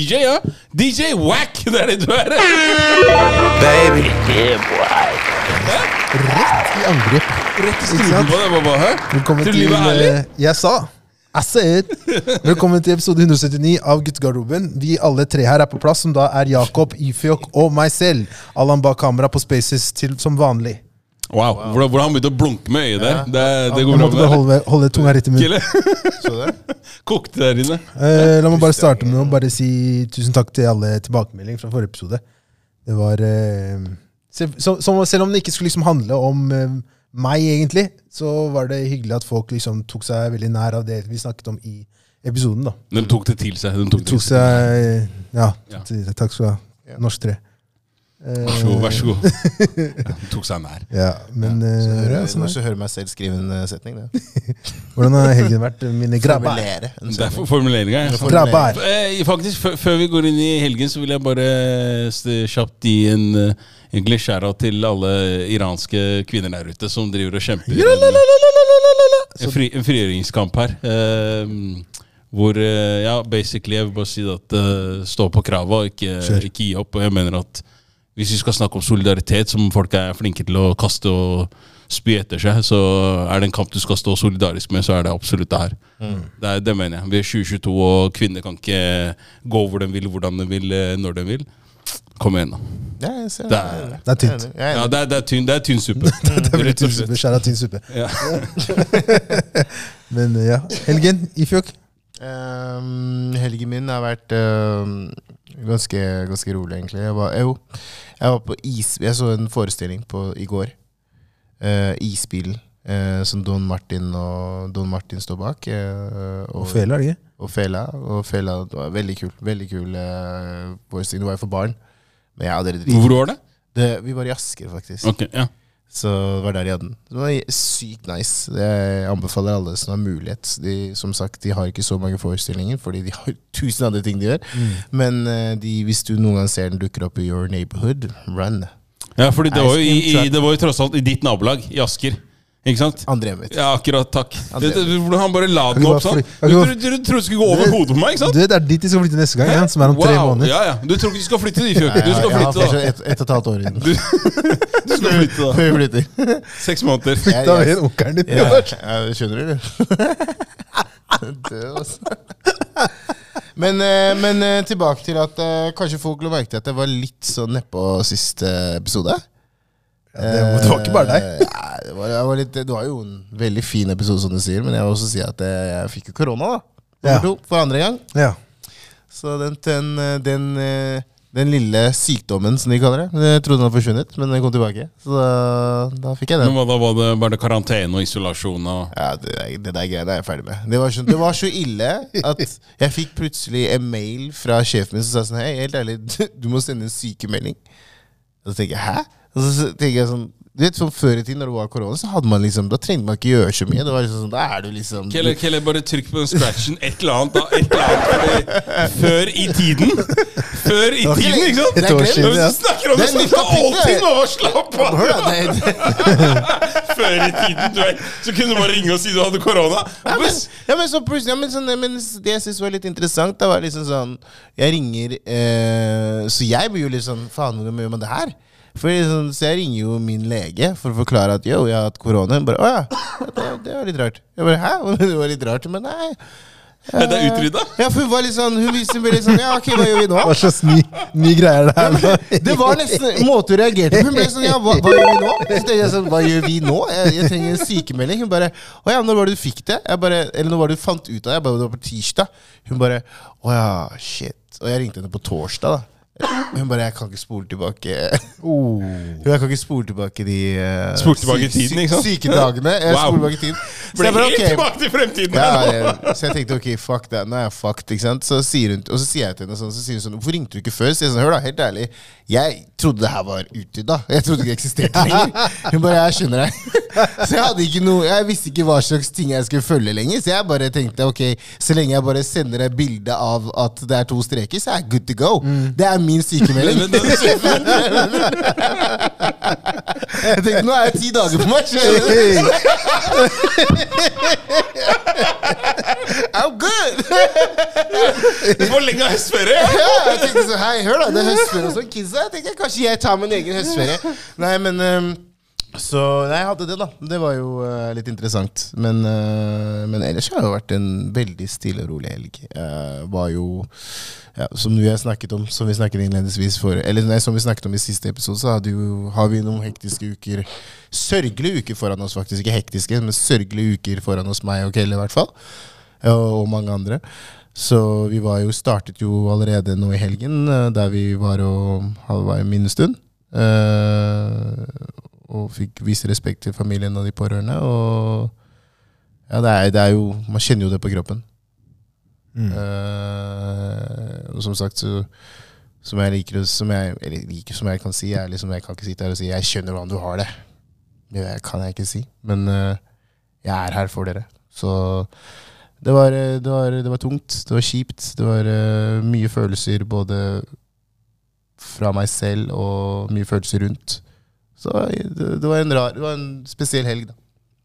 DJ, ja. DJ Wack, det det du Baby, yeah, boy. Rett i angrep. Rett i strupen på det, Baba. Velkommen Tror du livet er ærlig? Jeg sa I said. Velkommen til episode 179 av Guttegarderoben. Vi alle tre her på plass, som da Jakob, Ifjok og meg selv. Allan bak kamera på Spaces som vanlig. Wow, hvordan han begynte å blunke med øyet der. Det Jeg går bra måtte bare med holde tunga rett i munnen. Kille. Så det? Kokte der inne. La meg bare starte med å bare si tusen takk til alle tilbakemeldinger fra forrige episode. Det var selv om det ikke skulle liksom handle om meg egentlig, så var det hyggelig at folk liksom tok seg veldig nær av det vi snakket om i episoden da. De tok det til seg. Tok seg, ja, takk skal du ha. Norsk 3. Vær så god. De tok seg nær. Ja, men Så hører meg selv skrive en setning. hvordan har helgen vært, mine grabber? Formulere en Det setning. formuleringen. Grabber. Faktisk, før vi går inn i helgen, så vil jeg bare kjapt gi egentlig skjæra til alle iranske kvinner der ute som driver og kjemper en frigjøringskamp her. Hvor, ja, basically, jeg vil bare si at stå på kravet og ikke gi opp. Og jeg mener at hvis vi skal snakke om solidaritet, som folk flinke til å kaste og spy etter seg, så det en kamp du skal stå solidarisk med, så det absolutt det her. Det mener jeg. Vi 2022, og kvinner kan ikke gå hvor de vil, hvordan de vil, når de vil. Kom igjen da. Ja, jeg ser Det er tynt. Ja, det er tynn suppe. Det er veldig tynn suppe, skjæra tynn suppe. Ja. Men ja, helgen, Ifjok? Helgen min har vært ganske rolig egentlig. Jeg var på jeg så en forestilling i går. Isbilen, som Don Martin står bak. Og Fela, det ikke? Og Fela, det var veldig kul forestilling. Det var jo for barn. Men jeg hadde det Hvor var det? Vi var i Asker faktisk. Ok, ja. Så det var der de hadde den. Det var sykt nice. Jeg anbefaler alle som har mulighet. Som sagt, de har ikke så mange forestillinger, fordi de har 1000 andre ting de gjør. Men hvis du noen gang ser den dukker opp i your neighborhood, run. Ja, fordi det var jo tross alt i ditt nabolag, i Asker. Ikke sant? André, vet du. Ja, akkurat, takk. André. Han bare la den opp sånn. Du trodde det skulle gå over hodet på meg, ikke sant? Du vet, det dit de skal flytte neste gang, ja, som om 3 måneder. Ja. Du tror ikke du skal flytte, Ifjok. Du skal Jeg har flytte, da. fortsatt 1,5 år igjen. Du skal flytte, da. Før jeg flytter. 6 måneder. Da var en onkelen din. Ja, skjønner du det? Død, altså. Men tilbake til at kanskje folk la merke til at det var litt sånn nedpå siste episode. Det var ikke bare deg. Det var jo en veldig fin episode, som du sier, men jeg vil også si at jeg fikk jo korona, da. Ja. For andre gang. Ja. Så den lille sykdommen, som de kaller det, jeg trodde den hadde forsvunnet, men den kom tilbake. Så da fikk jeg den. Men da var det bare karantene og isolasjon og... Ja, det der greiene er jeg ferdig med. Det var så ille at jeg fikk plutselig en mail fra sjefen min som sa sånn, hei, helt ærlig, du må sende en sykemelding. Og så tenker jeg, hæ? Og så tenker jeg sånn, du vet, sånn før i tiden når det var korona, så hadde man liksom, da trengte man ikke gjøre så mye. Det var liksom sånn, da du liksom... Kjell, bare trykk på den scratchen, et eller annet da, før i tiden. Før i tiden, ikke sant? Et år siden, ja. Du snakker om det sånn, det alltid nå, slapp av. Før i tiden, du vet, så kunne du bare ringe og si du hadde korona. Men det jeg synes var litt interessant, det var liksom sånn, jeg ringer, så jeg blir jo litt sånn, faen, hvordan gjør man det her? Så jeg ringer jo min lege for å forklare at jeg har hatt korona. Hun bare, det var litt rart. Jeg bare, hæ? Det var litt rart, men nei. Det utrydda? Ja, for hun var litt sånn, hun viste meg litt sånn, ja, ok, hva gjør vi nå? Hva slags ny greier det her? Det var nesten måte hun reagerte på. Hun ble sånn, ja, hva gjør vi nå? Så tenkte jeg sånn, hva gjør vi nå? Jeg trenger en sykemelding. Hun bare, når var det du fikk det? Eller når var det du fant ut av det? Jeg bare, det var på tirsdag. Hun bare, shit. Og jeg ringte henne på torsdag da. Hun bare, jeg kan ikke spole tilbake Jeg kan ikke spole tilbake de Spole tilbake tiden, ikke sant? sykedagene. Jeg spoler tilbake tiden. Så jeg bare, helt tilbake til fremtiden. Så jeg tenkte, ok, fuck det. Nå er jeg fucked, ikke sant? Og så sier jeg til henne sånn, så sier hun sånn, hvorfor ringte du ikke før? Så jeg sånn, hør da, helt ærlig, jeg trodde det her var utrydda. Jeg trodde det ikke eksisterte lenger. Hun bare, jeg skjønner deg. Så jeg hadde ikke noe, jeg visste ikke hva slags ting jeg skulle følge lenger. Så jeg bare tenkte, ok, så lenge jeg bare sender et bilde av at det er 2 streker, så er jeg good to go. Det er min sykemelding. Jeg tenkte, nå er det 10 dager på meg. I'm good! Hvor lenge er høstferie? Ja, jeg tenkte så, hei, hør da, det er høstferie og sånn, kidsa. Jeg tenkte, kanskje jeg tar min egen høstferie. Nei, men... Så jeg hadde det da. Det var jo litt interessant. Men ellers har det jo vært en veldig stille og rolig helg. Var jo, ja, som vi har snakket om, som vi snakket innledningsvis som vi snakket om i siste episode, så har vi noen hektiske uker, sørgelige uker foran oss faktisk, ikke hektiske, men sørgelige uker foran oss, meg og Kelle i hvert fall, og mange andre. Så vi startet jo allerede nå i helgen, der vi var i minnestund. Og fikk vise respekt til familien og de pårørende, og ja, det er jo, man kjenner jo det på kroppen. Og som sagt, som jeg kan si, jeg kan ikke sitte her og si, jeg skjønner hvordan du har det. Det kan jeg ikke si, men jeg er her for dere. Så det var tungt, det var kjipt, det var mye følelser, både fra meg selv og mye følelser rundt. Så det var en spesiell helg da.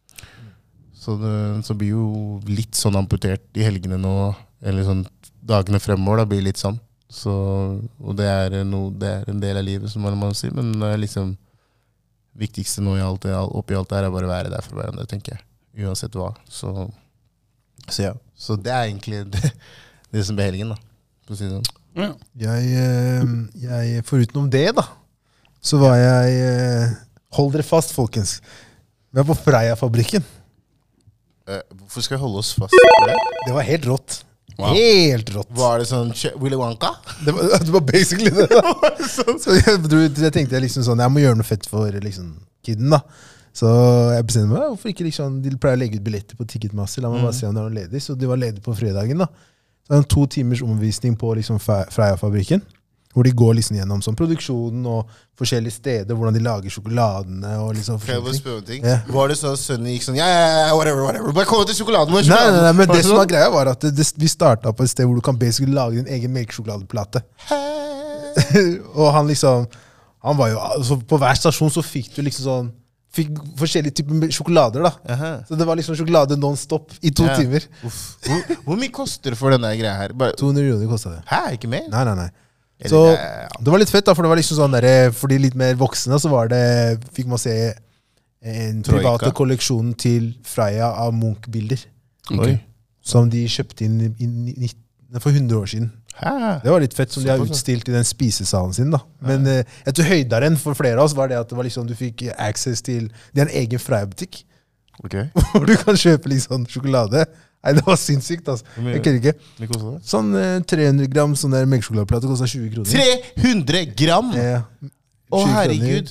Så blir jo litt sånn amputert i helgene nå, eller sånn dagene fremover da, blir litt sånn. Og det er en del av livet, som man må si, men det er liksom viktigste nå oppi alt det her er bare å være der for hverandre, tenker jeg, uansett hva. Så ja, så det er egentlig det som blir helgen da, for å si det sånn. Ja. Jeg forutenom det da, så var jeg, hold dere fast folkens, vi var på Freia-fabrikken. Hvorfor skal vi holde oss fast på det? Det var helt rått. Wow. Helt rått. Var det sånn Willy Wonka? Det var basically det da. Så jeg tenkte liksom sånn, jeg må gjøre noe fett for liksom, kidden da. Så jeg bestemte meg, hvorfor ikke liksom, de pleier å legge ut billetter på Ticketmaster, la meg bare se om det er noe ledig. Så de var ledig på fredagen da. Så det var 2 timers omvisning på liksom, Freia-fabrikken, hvor de går liksom gjennom sånn, produksjonen og forskjellige steder, hvordan de lager sjokoladene og liksom forskjellige ting. Yeah. Var det så sønnen gikk sånn, whatever, bare kom til sjokoladen. Nei, men det som var greia var at vi startet på et sted hvor du kan basically lage din egen melkesjokoladeplate. Og han liksom, han var jo, altså, på hver stasjon så fikk du liksom sånn, fikk forskjellige typer sjokolader da. Så det var liksom sjokolade non-stop i 2 timer. Hvor mye koster det for denne greia her? 200 kroner kostet det. Hæ, ikke mer? Nei. Så det var litt fett da, for det var liksom sånn der, for de litt mer voksne så var det, fikk man se en private kolleksjon til Freia av Munch-bilder. Okay. Som de kjøpte inn for 100 år siden. Det var litt fett som de har utstilt i den spisesalen sin da. Men jeg tror høydaren for flere av oss var det at det var liksom, du fikk access til, det er en egen Freia-butikk. Okay. Hvor du kan kjøpe liksom sjokolade. Nei, det var sinnssykt, altså. Jeg kødder ikke. Mye kostet det? Sånn 300 gram sånn der melkesjokoladeplate kostet 20 kroner. 300 gram? Ja. Herregud.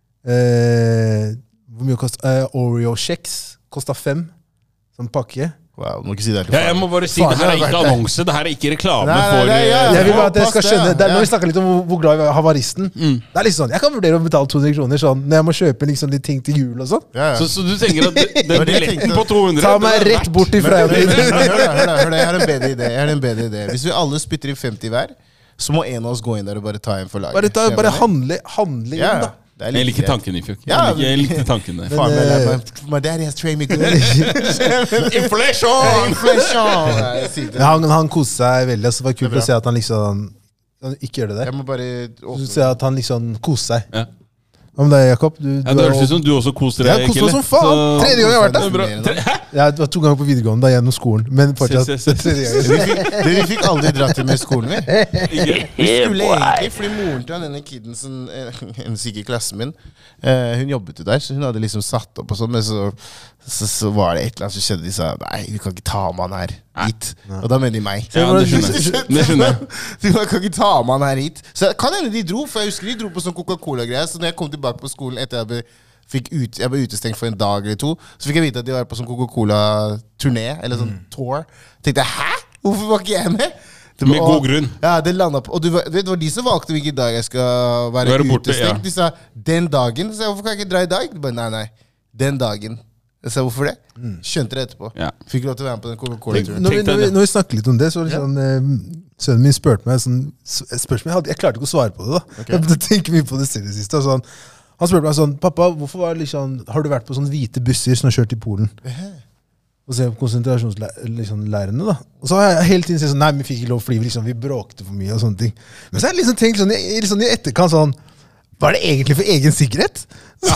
Hvor mye kostet? Oreo-kjeks kostet 5. Sånn pakke. Wow, må ikke si det ja, jeg må bare si, det her er ikke annonse, det her er ikke reklame for... Jeg vil bare at jeg skal skjønne, når vi snakker litt om hvor glad vi er havaristen, det er litt sånn, jeg kan vurdere å betale 200 kroner sånn, når jeg må kjøpe liksom, litt ting til jul og sånn. Så du tenker at den billetten på 200... Ta meg rett bort i Freia. Hør, jeg har en bedre idé. Hvis vi alle spytter inn 50 hver, så må en av oss gå inn der og bare ta en for laget. Bare handle inn da. Jeg liker tanken i Fjok. Jeg liker tanken der. My daddy has trained me good. Inflation! Han koste seg veldig, så det var kult å se at han liksom ikke gjør det der. Jeg må bare se at han liksom koste seg. Om det er Jakob, det høres ut som du også koster deg, Kille. Jeg koster som faen. 3. gang jeg har vært der. Jeg var 2 ganger på videregående da, gjennom skolen. Men fortsatt 3. gang. Vi fikk aldri dratt til med skolen, vi skulle egentlig, fordi moren til denne kidden, en syk i klassen min, hun jobbet jo der, så hun hadde liksom satt opp og sånn, men så var det et eller annet som skjedde, de sa, nei, vi kan ikke ta med han her hit. Og da mener de meg. Ja, det skjønner jeg. Vi kan ikke ta med han her hit. Så kan hende de dro, for jeg husker de dro på sånn Coca-Cola-greier, så når jeg kom tilbake på skolen etter jeg ble utestengt for en dag eller 2, så fikk jeg vite at de var på sånn Coca-Cola-turné, eller sånn tour. Tenkte jeg, hæ? Hvorfor var ikke jeg med? Med god grunn. Ja, det landet på. Og det var de som valgte hvilken dag jeg skal være utestengt. De sa, den dagen. Så jeg, hvorfor kan jeg ikke dra i dag? De bare, nei, den dagen. Jeg sa, hvorfor det? Skjønte det etterpå. Ja. Fikk lov til å være med på den Coca-Cola-turen. Når vi snakker litt om det, så var det sånn, sønnen min spurte meg sånn, spørsmål, jeg klarte ikke å svare på det da. Okay. Jeg tenker mye på det selv i siste. Sånn, han spurte meg sånn, pappa, hvorfor var det liksom, har du vært på sånne hvite busser som har kjørt i Polen? Og se på konsentrasjonsleirene da. Og så har jeg hele tiden sagt sånn, nei, vi fikk ikke lov å fly, liksom, vi bråkte for mye og sånne ting. Men så har jeg liksom tenkt sånn, i etterkant sånn, var det egentlig for egen sikkerhet?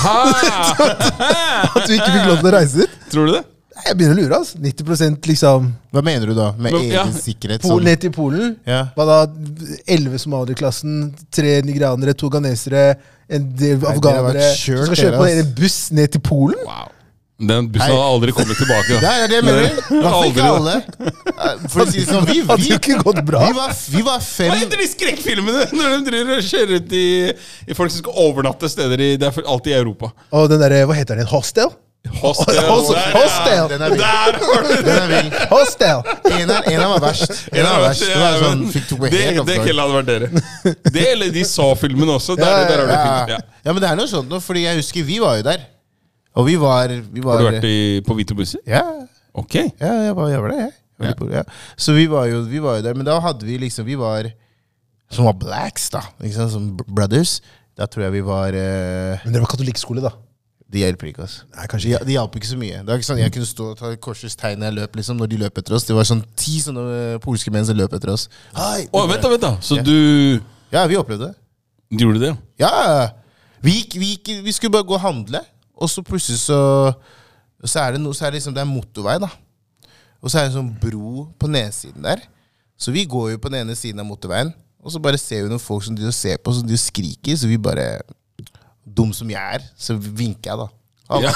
At vi ikke fikk lov til å reise dit? Tror du det? Jeg begynner å lure, altså. 90% liksom... Hva mener du da? Med egen sikkerhet? Ned til Polen. Ja. Hva da? 11 somalier-klassen, 3 nigerianere, 2 ghanesere, en del afghanere. Så skal kjøre på en buss ned til Polen? Wow. Den bussen hadde aldri kommet tilbake. Det er det jeg mener. Hvorfor ikke alle? For å si det sånn, hadde jo ikke gått bra. Vi var 5... Hva heter de skrekkfilmene når de driver og kjører ut i folk som skal overnatte steder det er alltid i Europa? Og den der, hva heter den? Hostel? Hostel. Den er vild. Hostel. En var verst. Det var sånn, det ikke hadde vært dere. Det eller de Saw-filmen også. Der har du filmen. Ja, men det er noe sånt nå, fordi jeg husker vi var jo der. Og vi var Har du vært på hvite busser? Ja. Ok. Ja, jeg var det, jeg. Ja. Så vi var jo der, men da hadde vi liksom, som var blacks da, liksom, som brothers. Da tror jeg vi var... Men det var katolikkskole da? De hjelper ikke, altså. Nei, kanskje ikke. De hjelper ikke så mye. Det var ikke sånn, jeg kunne stå og ta korsets tegn når jeg løp, liksom, når de løp etter oss. Det var sånn 10 sånne polske menn som løp etter oss. Hei! Vent da. Så du... Ja, vi opplevde det. Du gjorde det? Ja. Vi skulle bare gå og handle. Og så plutselig så er det liksom, det er motorvei da. Og så er det en sånn bro på nedsiden der. Så vi går jo på den ene siden av motorveien, og så bare ser vi noen folk som de ser på, som de skriker, så vi bare, dum som jeg er, så vinker jeg da. Halla.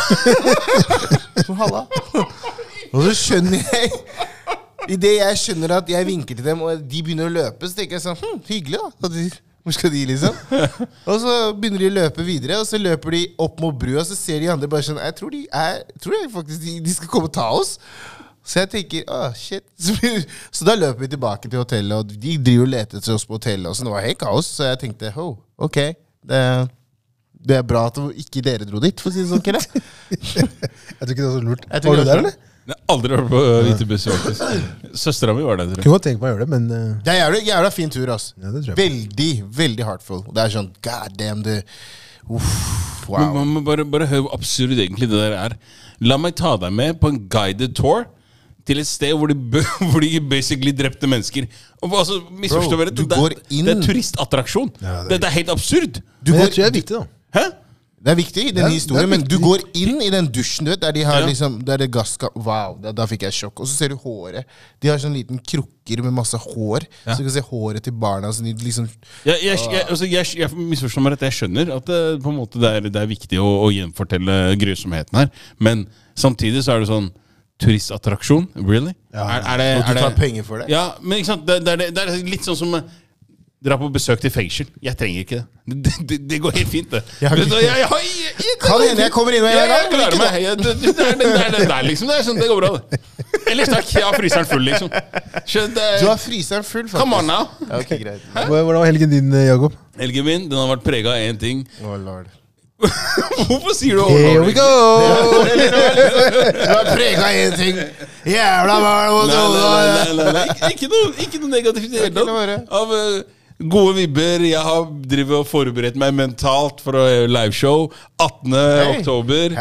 Så halla. Og så skjønner jeg, i det jeg skjønner at jeg vinker til dem, og de begynner å løpe, så tenker jeg sånn, hyggelig da. Hvor skal de liksom? Og så begynner de å løpe videre, og så løper de opp mot brua, og så ser de andre bare sånn, jeg tror faktisk de skal komme og ta oss. Så jeg tenker, shit. Så da løper vi tilbake til hotellet, og de driver og leter etter oss på hotellet, og så det var helt kaos, så jeg tenkte, ok, det er bra at ikke dere dro dit, for å si det sånn, ikke det? Jeg tror ikke det var så lurt. Var du der, eller? Jeg har aldri vært på hvite buss, faktisk. Søstera mi var der, tror jeg. Kunne godt tenke meg å gjøre det, men... Det er jævla fin tur, altså. Ja, det tror jeg. Veldig, veldig heartful. Det er sånn, god damn, wow. Men man må bare høre hvor absurd egentlig det der er. La meg ta deg med på en guided tour til et sted hvor de basically drepte mennesker. Og altså, misforstå meg rett, det er turistattraksjon. Ja, det er helt absurd. Men jeg tror det er viktig da. Hæ? Det er viktig, den historien, men du går inn i den dusjen, du vet, der de har liksom, der det gasskap, wow, da fikk jeg sjokk. Og så ser du håret. De har sånn liten krukker med masse hår, så du kan se håret til barna. Så de liksom... Jeg misforstår meg rett, jeg skjønner at på en måte det er viktig å gjenfortelle grusomheten her, men samtidig så er det sånn, turistattraksjon, really? Ja, og du tar penger for det? Ja, men ikke sant, det er litt sånn som... Dra på besøk til fengsel. Jeg trenger ikke det. Det går helt fint, det. Kan hende jeg kommer inn med en gang. Jeg klarer meg. Det er liksom, det er sånn, det går bra, det. Ellers takk, jeg har fryseren full, liksom. Du har fryseren full, faktisk. Come on now. Ok, greit. Hvordan var helgen din, Jakob? Helgen min, den har vært preget av en ting. Oh, lord. Hvorfor sier du Here we go! Du har preget av en ting. Jævla Nei, ikke noe negativt i hele tatt. Av gode vibber. Jeg har drivet og forberedt meg mentalt for liveshow 18. oktober.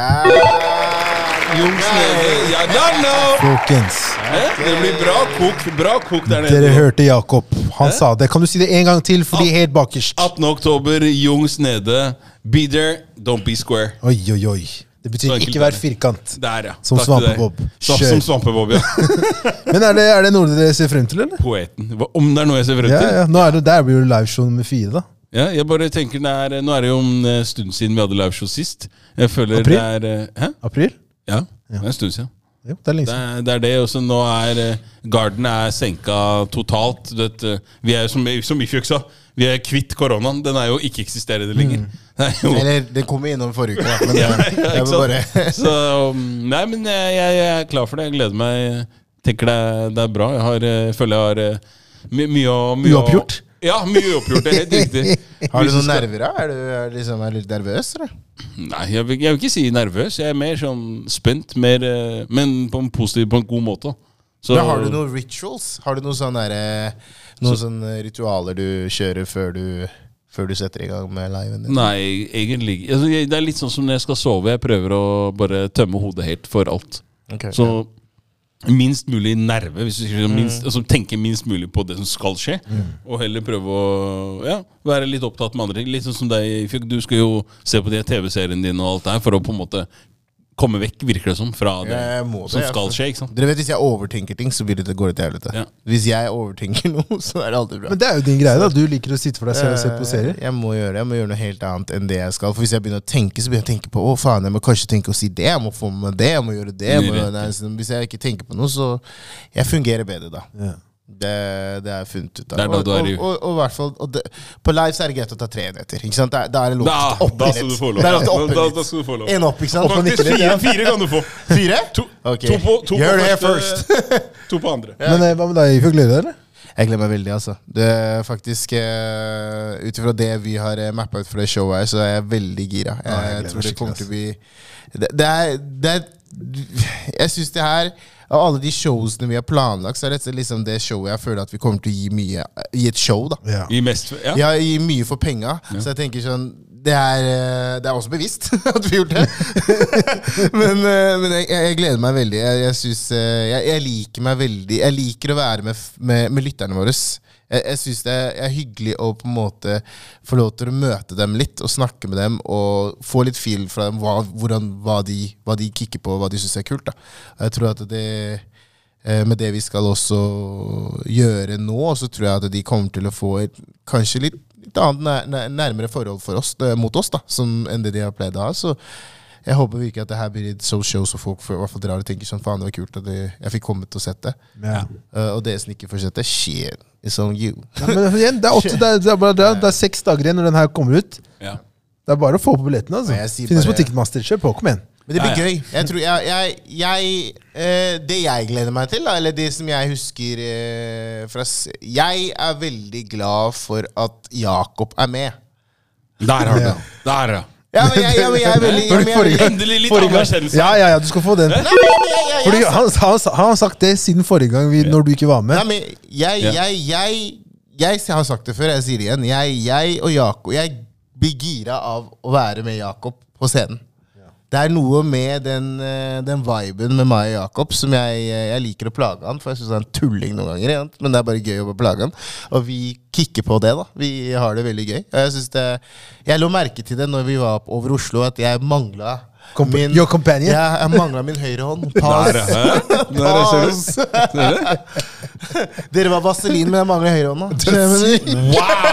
Jungs nede. Folkens. Det blir bra kok der nede. Dere hørte Jakob. Han sa det. Kan du si det en gang til, fordi helt bakerst. 18. oktober, Jungs nede. Be there, don't be square. Oi. Det betyr ikke være firkant. Der, ja. Som Svampebob. Som Svampebob, ja. Men er det noe dere ser frem til, eller? Poeten. Om det er noe jeg ser frem til? Ja. Nå der blir det liveshow nummer 4, da. Ja, jeg bare tenker, nå er det jo en stund siden vi hadde liveshow sist. Jeg føler April? det er... Hæ? April? Ja, det er en stund siden. Jo, det er lenge siden. Det er det, også nå garden er senka totalt. Vi er som Ifjøk sa, vi er kvitt koronaen. Den er jo ikke eksisterende lenger. Eller, den kom innom forrige uke, men jeg må bare... Så, nei, men jeg er klar for det. Jeg gleder meg. Tenker det er bra. Jeg føler jeg har mye Uoppgjort? Ja, mye uoppgjort, det helt riktig. Har du noen nerver da? Er du liksom litt nervøs, eller? Nei, jeg vil ikke si nervøs. Jeg mer sånn spent, men på en positiv, på en god måte. Så, men har du noen rituals? Har du noen sånne ritualer du kjører før du setter i gang med liven din? Nei, egentlig ikke. Altså, det litt sånn som når jeg skal sove. Jeg prøver å bare tømme hodet helt for alt. Okay, så minst mulig nerve, hvis du tenker minst mulig på det som skal skje. Og heller prøve å være litt opptatt med andre ting. Litt sånn som deg, du skal jo se på de TV-serien din og alt det her, for å på en måte komme vekk, virker det som, fra det som skal skje, ikke sant? Dere vet, hvis jeg overtenker ting, så går det til helvete. Ja. Hvis jeg overtenker noe, så det alltid bra. Men det jo din greie da, du liker å sitte for deg selv og se på serier. Jeg må gjøre noe helt annet enn det jeg skal. For hvis jeg begynner å tenke, så begynner jeg å tenke på, faen, jeg må kanskje tenke å si det, jeg må få med det, jeg må gjøre det. Hvis jeg ikke tenker på noe, så jeg fungerer bedre da. Ja. Det er funnet ut av. Og i hvert fall på live så det greit å ta 3 enheter, ikke sant? Da det lov til opp litt. Da skal du få lov. En opp, ikke sant? Faktisk 4 kan du få. 4? Ok. To Gjør det først. 2 på andre. Men hva med deg, Ifjok, gleder du deg, eller? Jeg gleder meg veldig, altså. Det faktisk, utifra det vi har mappet ut for det showet her, så jeg veldig gira. Jeg tror det kommer til å bli... Jeg synes det her... Av alle de showsene vi har planlagt, så det liksom det showet jeg føler at vi kommer til å gi mye i et show da. Ja. Gi mye for penger. Så jeg tenker sånn, det er også bevisst at vi har gjort det. men jeg gleder meg veldig. Jeg synes, jeg liker meg veldig. Jeg liker å være med lytterne våre. Jeg synes det er hyggelig å på en måte få lov til å møte dem litt og snakke med dem og få litt feel fra dem hva de kikker på, hva de synes er kult da. Jeg tror at med det vi skal også gjøre nå, så tror jeg at de kommer til å få et kanskje litt annet nærmere forhold mot oss da, enn det de har pleid å ha, så jeg håper virkelig at det her blir et show så folk i hvert fall drar og tenker sånn, faen det var kult at jeg fikk komme til å sette. Ja. Og det som ikke får sette, shit, it's on you. Ja, men igjen, det er 6 dager igjen når den her kommer ut. Ja. Det er bare å få på billetten, altså. Finnes på Ticketmaster, kjør på, kom igjen. Men det blir gøy. Jeg tror det jeg gleder meg til, eller det som jeg husker jeg er veldig glad for at Jakob er med. Der har du det. Der, ja. Ja, men jeg er veldig endelig litt anerkjennelse. Ja, du skal få den. Fordi han har sagt det siden forrige gang når du ikke var med. Nei, men jeg har sagt det før, jeg sier det igjen. Jeg og Jakob, jeg blir gira av å være med Jakob på scenen. Det er noe med den viben med meg og Jakob som jeg liker å plage han, for jeg synes han er en tulling noen ganger, men det er bare gøy å plage han. Og vi kikker på det da, vi har det veldig gøy. Jeg lå merke til det når vi var over Oslo, at jeg manglet Your companion? Ja, jeg manglet min høyre hånd. Pass! Dere var vaselin, men jeg mangler høyre hånda.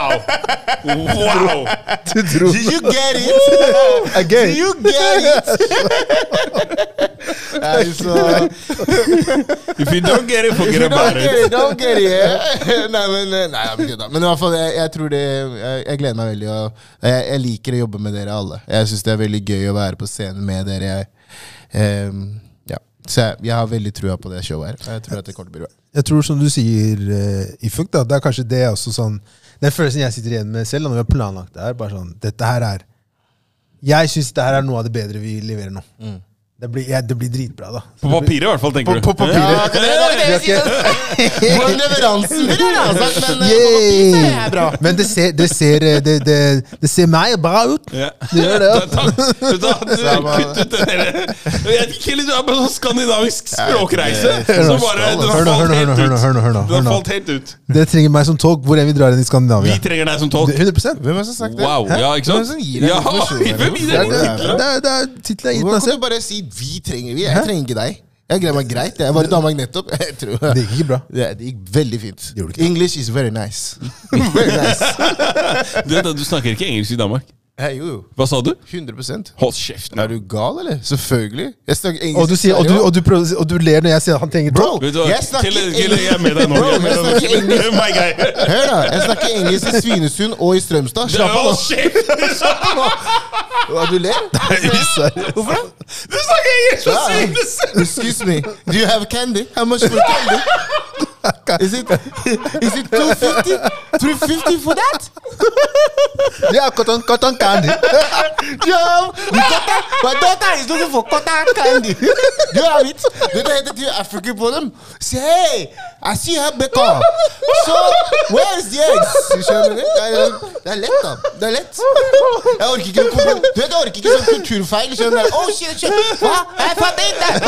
Wow! Did you get it? Again. Did you get it? If you don't get it, forget about it. Don't get it. Men i hvert fall, jeg tror jeg gleder meg veldig, og jeg liker å jobbe med dere alle. Jeg synes det er veldig gøy å være på scenen med dere. Så jeg har veldig trua på det showet her. Jeg tror at det kommer til å bli bra. Jeg tror som du sier, Ifjok, det er kanskje det også sånn, den følelsen jeg sitter igjen med selv, når vi har planlagt det her, bare sånn, dette her jeg synes det her noe av det bedre vi leverer nå. Det blir dritbra da. På papiret i hvert fall, tenker du? På papiret. Hvordan leveransen blir det, altså. Men på papiret er bra. Men det ser meg bra ut. Det gjør det. Kutt ut det der. Jeg liker litt, du er på sånn skandinavisk språkreise. Så bare, du har falt helt ut. Dere trenger meg som tolk hvor vi drar inn i Skandinavia. Vi trenger deg som tolk. 100%. Hvem har sagt det? Wow, ja, ikke sant? Hvem gir deg titler? Det er titler jeg gitt meg Hvordan kan selv. du bare si jeg trenger ikke deg. Jeg greier meg greit. Jeg var i Danmark nettopp. Det gikk ikke bra. Det gikk veldig fint. English is very nice. Very nice. Du snakker ikke engelsk i Danmark? Jo. Hva sa du? 100%. Hold kjeft. Er du gal, eller? Selvfølgelig. Jeg snakker engelsk. Og du ler når jeg sier at han trenger bro, jeg snakker engelsk. Jeg er med deg nå. Hør da, jeg snakker engelsk i Svinesund og i Strømstad. Slapp av nå. Du ler? Hvorfor da? Du snakker engelsk i Svinesund. Excuse me. Do you have candy? How much for candy? Is it 250? 350 for that? Yeah, cotton candy. Yeah, my daughter is looking for cotton candy. Do you have it? Do they have the African for them? Say, hey, I see her better. So, where is the eggs? Det lett da. Det lett. Jeg orker ikke du vet, jeg orker ikke sånn kulturfeil. Oh shit. Hva? Jeg fatter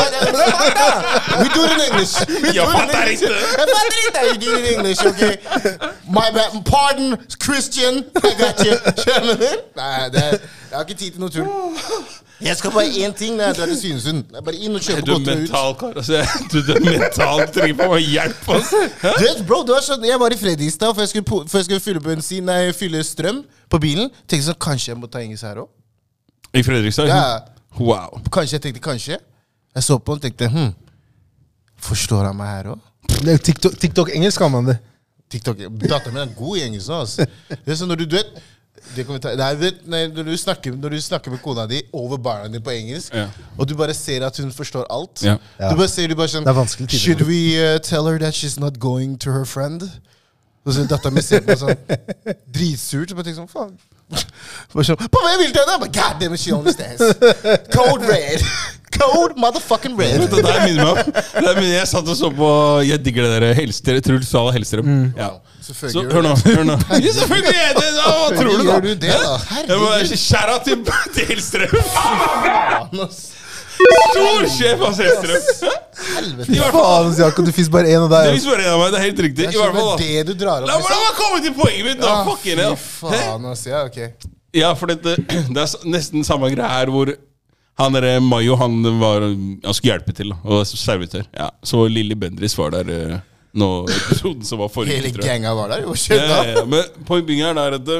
ikke. We do it in English. Jeg fatter ikke. You do it in English, okay? My bad. Pardon, Christian. I got you. Skjønner du? Nei, jeg har ikke tid til noe tull. Jeg skal bare én ting når jeg drar til Svinesund. Jeg bare inn og kjøpe godt ut. Du er mental, kar. Altså, du er mental. Du trenger på hjelp. Du vet, bro, det var sånn. Jeg var i Fredrikstad, for jeg skulle fylle bensin, jeg fyller strøm på bilen. Tenkte sånn, kanskje jeg må ta engelsk her også. I Fredrikstad? Ja. Wow. Kanskje, jeg tenkte kanskje. Jeg så på den og tenkte, forstår han meg her også? TikTok engelsk kan man det. TikTok, dataen min er god i engelsk nå, altså. Det er sånn, når du vet, det kan vi ta, når du snakker med kona di over barna di på engelsk, og du bare ser at hun forstår alt, du bare ser, sånn, det er vanskelig. Should we tell her that she's not going to her friend? Og så datteren min ser på sånn, dritsurt, og bare tenker sånn, faen. På hva jeg vil til henne? God damn it, she understands. Code red. Code motherfucking red. Det der minner meg om. Jeg satt og så på, jeg digger det der Hellstrøm, Truls Svala Hellstrøm. Ja. Så hør nå. Ja, selvfølgelig er det. Hva tror du da? Gjør du det da? Herregud. Kjære til Hellstrøm. Stor sjef av Hellstrøm. Helvete. Faen, Jakob, det finnes bare en av deg. Det finnes bare en av meg, det er helt riktig. I hvert fall da. Det du drar opp. La meg komme til poenget mitt da, fucking hell. Fy faen, altså, ja, ok. Ja, for det er nesten samme greie her, hvor han der Mayo, han skulle hjelpe til, og servitør. Ja, så Lilly Bendriss var der nå episoden som var forrige. Hele ganga var der, jo, skjønt da. Ja, men poenget er at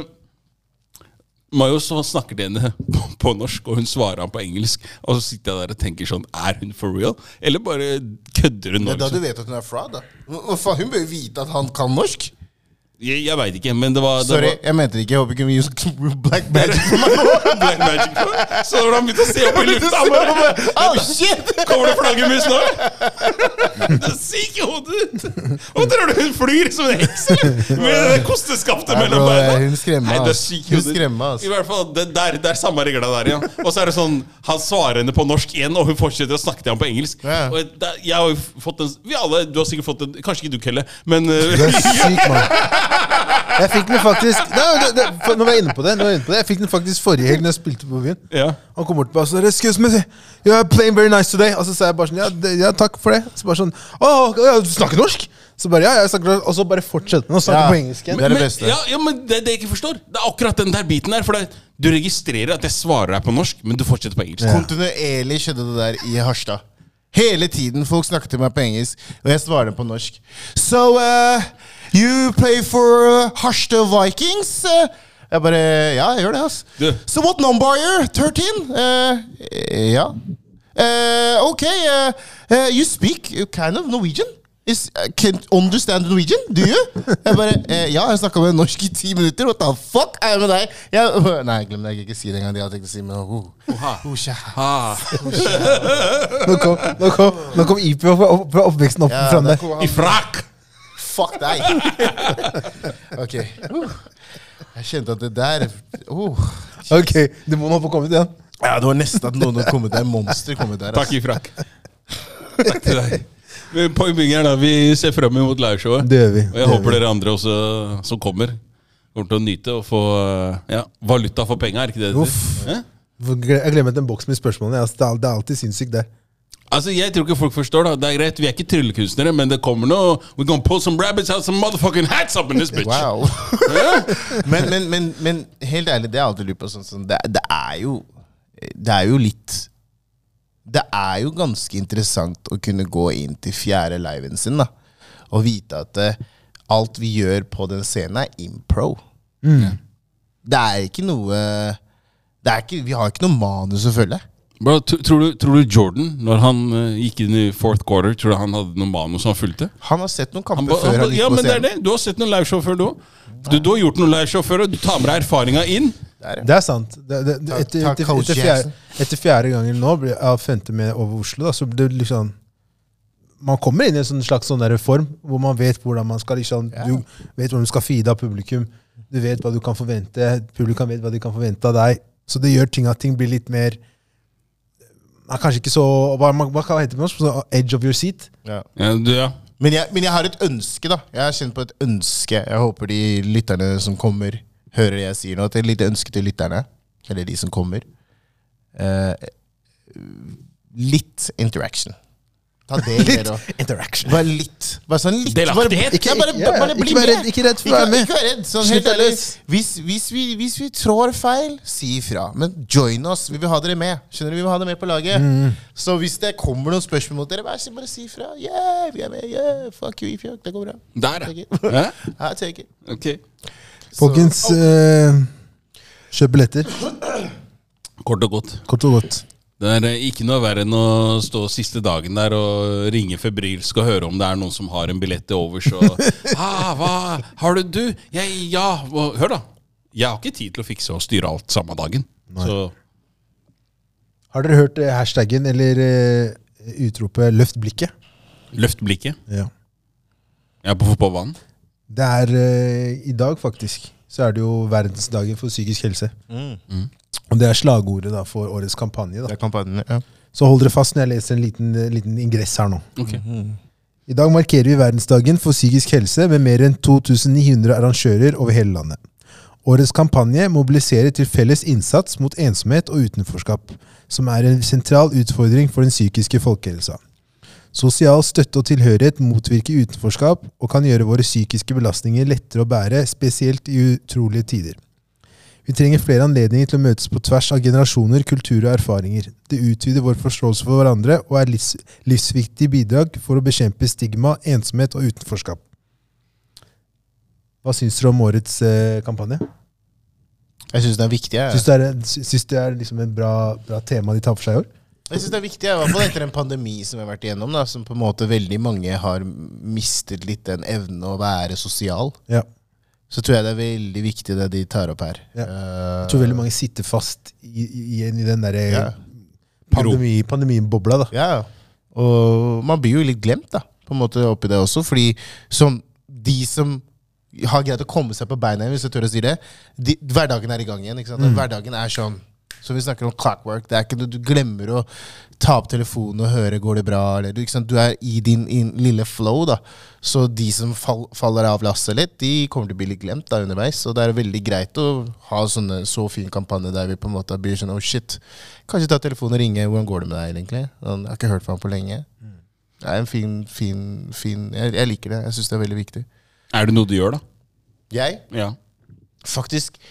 Mayo så snakker til henne på norsk, og hun svarer han på engelsk, og så sitter jeg der og tenker sånn, er hun for real? Eller bare kødder hun nå? Men da du vet at hun er fraud da. Hun bør vite at han kan norsk. Jeg vet ikke, men det var... Sorry, jeg mente det ikke. Jeg håper ikke vi gjør Black Magic for meg nå. Black Magic for meg? Så har han begynt å se opp i lufta. Oh shit! Kommer det flaggermus nå? Det er syk i hodet. Hva tror du hun flyr som en heks? Med kosteskaptet mellom beina? Hun skremmer. Nei, det er syk i hodet. I hvert fall, det er samme regler der igjen. Og så er det sånn, han svarer henne på norsk igjen, og hun fortsetter å snakke til ham på engelsk. Og jeg har jo fått en... Vi alle, du har sikkert fått en... Kanskje ikke du, Kelle, men... Det er syk, mann. Jeg fikk den faktisk Nå var jeg inne på det. Jeg fikk den faktisk forrige helg når jeg spilte på byen. Han kom bort på meg og sa, excuse me, you're playing very nice today. Og så sa jeg bare sånn, ja takk for det. Så bare sånn, du snakker norsk? Så bare, jeg snakker norsk. Og så bare fortsetter den å snakke på engelsk igjen. Det er det beste. Ja, men det jeg ikke forstår, det er akkurat den der biten her. For du registrerer at jeg svarer deg på norsk, men du fortsetter på engelsk. Kontinuerlig skjedde det der i Harstad. Hele tiden folk snakket til meg på engelsk, og jeg svarer på norsk. So, you play for Harstad Vikings? Jeg bare, ja, jeg gjør det, ass. So what number are you? 13? Ja. Okay, you speak kind of Norwegian? Can't understand Norwegian? Do you? Jeg bare, ja, jeg snakket med norsk i 10 minutter. What the fuck er jeg med deg? Nei, glem det, jeg ikke si det engang. Det jeg tenkte å si, men Nå kom IP fra oppveksten opp frem der. I frak! Fuck deg. Ok. Jeg kjente at det der... Ok, det må nå få kommet igjen. Ja, det var nesten at noen kom ut der. Monster kom ut der. Takk i frak. Takk til deg. Poenget er da, vi ser frem mot liveshowet. Det gjør vi. Og jeg håper dere andre også som kommer til å nyte og få valuta for penger, er ikke det? Uff. Jeg glemmer den boksen med spørsmålene. Det er alltid sinnssykt der. Altså, jeg tror ikke folk forstår da. Det er greit, vi er ikke tryllekunstnere, men det kommer noe. We're gonna pull some rabbits out, some motherfucking hats up in this bitch. Wow. men helt ærlig, det er alltid lurer på sånn. Det er jo litt... Det er jo ganske interessant å kunne gå inn til 4. liven sin da, og vite at alt vi gjør på den scenen er impro. Det er ikke noe... vi har ikke noe manus å følge. Bro, tror du Jordan, når han gikk inn i 4th quarter, tror du han hadde noen manus han fulgte? Han har sett noen kamper før han gikk på scenen. Ja, men det er det. Du har sett noen liveshow før du. Du har gjort noen liveshow før, og du tar med deg erfaringen inn. Det er sant. Etter 4. gangen nå, jeg har 5. med over Oslo, da, så ble det liksom... man kommer inn i en sånn slags sånn der form, hvor man vet hvordan man skal, liksom, du vet hvordan du skal feede av publikum, du vet hva du kan forvente, publikum vet hva de kan forvente av deg, så det gjør ting at ting blir litt mer, kanskje ikke så, hva heter det på norsk? Edge of your seat. Ja. Ja. Men jeg har et ønske da, jeg har kjent på et ønske, jeg håper de lytterne som kommer, hører det jeg sier nå, at det er et lite ønske til lytterne, eller de som kommer, litt interaction. Ta det litt interaction. Bare litt. Bare sånn litt. Delaktighet. Bare bli med. Ikke redd for å være med. Ikke vær redd. Sånn, helt ærlig. Hvis vi trår feil, si ifra. Men join oss. Vi vil ha dere med. Skjønner du? Vi vil ha dere med på laget. Så hvis det kommer noen spørsmål mot dere, bare si ifra. Yeah, vi er med. Yeah, fuck you, ifjok. Det går bra. Der, ja. Take it. Ok. Folkens, kjøp billetter. Kort og godt. Kort og godt. Det er ikke noe verre enn å stå siste dagen der og ringe febrilsk og høre om det er noen som har en billett til overs. Og, hva har du? Hør da. Jeg har ikke tid til å fikse og styre alt samme dagen. Så. Har dere hørt hashtaggen eller utropet «Løft blikket»? Løft blikket? Ja. Jeg er på fotballbanen. Det er i dag faktisk, så er det jo verdensdagen for psykisk helse. Og det er slagordet da, for årets kampanje. Da. Det er kampanjen, ja. Så hold dere fast når jeg leser en liten ingress her nå. Okay. I dag markerer vi verdensdagen for psykisk helse med mer enn 2900 arrangører over hele landet. Årets kampanje mobiliserer til felles innsats mot ensomhet og utenforskap, som er en sentral utfordring for den psykiske folkehelsa. Sosial støtte og tilhørighet motvirker utenforskap og kan gjøre våre psykiske belastninger lettere å bære, spesielt i utrolige tider. Vi trenger flere anledninger til å møtes på tvers av generasjoner, kultur og erfaringer. Det utvider vår forståelse for hverandre og er livsviktig bidrag for å bekjempe stigma, ensomhet og utenforskap. Hva synes dere om årets kampanje? Jeg synes det er viktig. Synes det er liksom et bra tema de tar for seg i år? Jeg synes det er viktig, i hvert fall etter en pandemi som vi har vært igjennom, da, som på en måte veldig mange har mistet litt den evnen å være sosial. Ja. Så tror jeg det er veldig viktig det de tar opp her. Ja. Jeg tror veldig mange sitter fast i den der pandemibobla. Da. Ja, og man blir jo litt glemt da, på en måte oppi det også, fordi som de som har greit å komme seg på beina, hvis jeg tør å si det, hverdagen er i gang igjen, ikke sant? Hverdagen er sånn, så vi snakker om clockwork, det er ikke noe du glemmer å ta opp telefonen og høre, går det bra, eller ikke sant? Du er i din lille flow da, så de som faller av lasset litt, de kommer til å bli litt glemt da underveis, og det er veldig greit å ha så fin kampanje der vi på en måte blir sånn, oh shit, kanskje ta telefonen og ringe, hvordan går det med deg egentlig? Jeg har ikke hørt fra ham på lenge. Det er en fin, jeg liker det, jeg synes det er veldig viktig. Er det noe du gjør da? Jeg? Ja. Faktisk,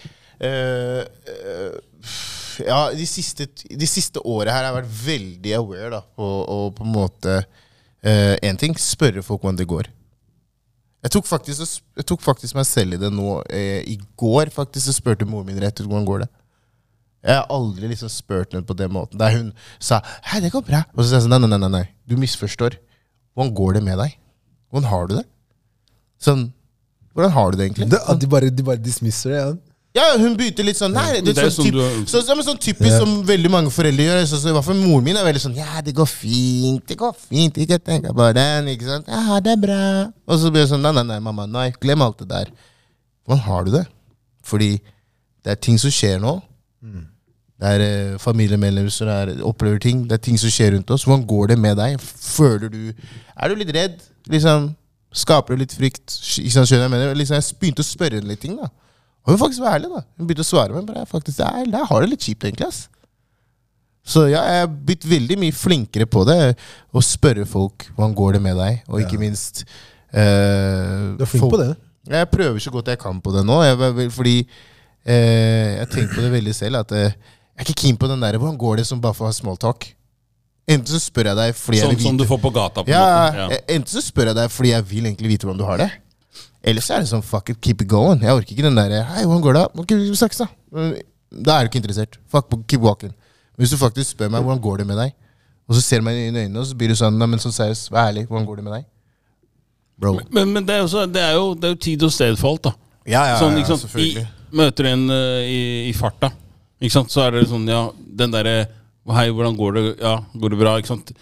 ja, de siste årene her har jeg vært veldig aware da, og på en måte en ting, spørre folk hvordan det går. Jeg tok faktisk meg selv i det nå i går faktisk, så spørte moren min rett ut hvordan går det. Jeg har aldri liksom spurt henne på den måten, der hun sa, hei, det går bra. Og så sa jeg sånn, nei, du misforstår. Hvordan går det med deg? Hvordan har du det? Sånn, hvordan har du det egentlig? De bare dismisser det, ja. Ja, hun begynte litt sånn, nei, det er sånn typisk som veldig mange foreldre gjør, så i hvert fall moren min er veldig sånn, ja, det går fint, ikke tenk på den, ikke sant, ja, det er bra. Og så blir jeg sånn, nei, mamma, nei, glem alt det der. Hvordan har du det? Fordi det er ting som skjer nå, det er familiemedlemmer som opplever ting, det er ting som skjer rundt oss, hvordan går det med deg? Er du litt redd? Liksom, skaper du litt frykt? Ikke sant, skjønner jeg mener? Liksom, jeg begynte å spørre henne litt ting da. Og hun faktisk var ærlig da. Hun begynte å svare meg, men jeg har det litt kjipt egentlig, ass. Så ja, jeg har blitt veldig mye flinkere på det, å spørre folk, hvordan går det med deg? Og ikke minst... du er flink på det? Jeg prøver så godt jeg kan på det nå, fordi jeg tenker på det veldig selv, at jeg er ikke keen på den der, hvordan går det som bare for å ha small talk? Enten så spør jeg deg fordi jeg vil vite... Sånn som du får på gata på måten. Ja, enten så spør jeg deg fordi jeg vil egentlig vite hvordan du har det. Ellers er det sånn, fuck it, keep it going. Jeg orker ikke den der, hei, hvordan går det? Ok, vi snakkes da. Da er du ikke interessert. Fuck, keep walking. Hvis du faktisk spør meg, hvordan går det med deg? Og så ser du meg i øynene, og så blir du sånn, men sånn seriøst, vær ærlig, hvordan går det med deg? Bro. Men det er jo tid og sted for alt da. Ja, sånn, selvfølgelig. Møter en i farta, ikke sant? Så er det sånn, ja, den der, hei, hvordan går det? Ja, går det bra, ikke sant?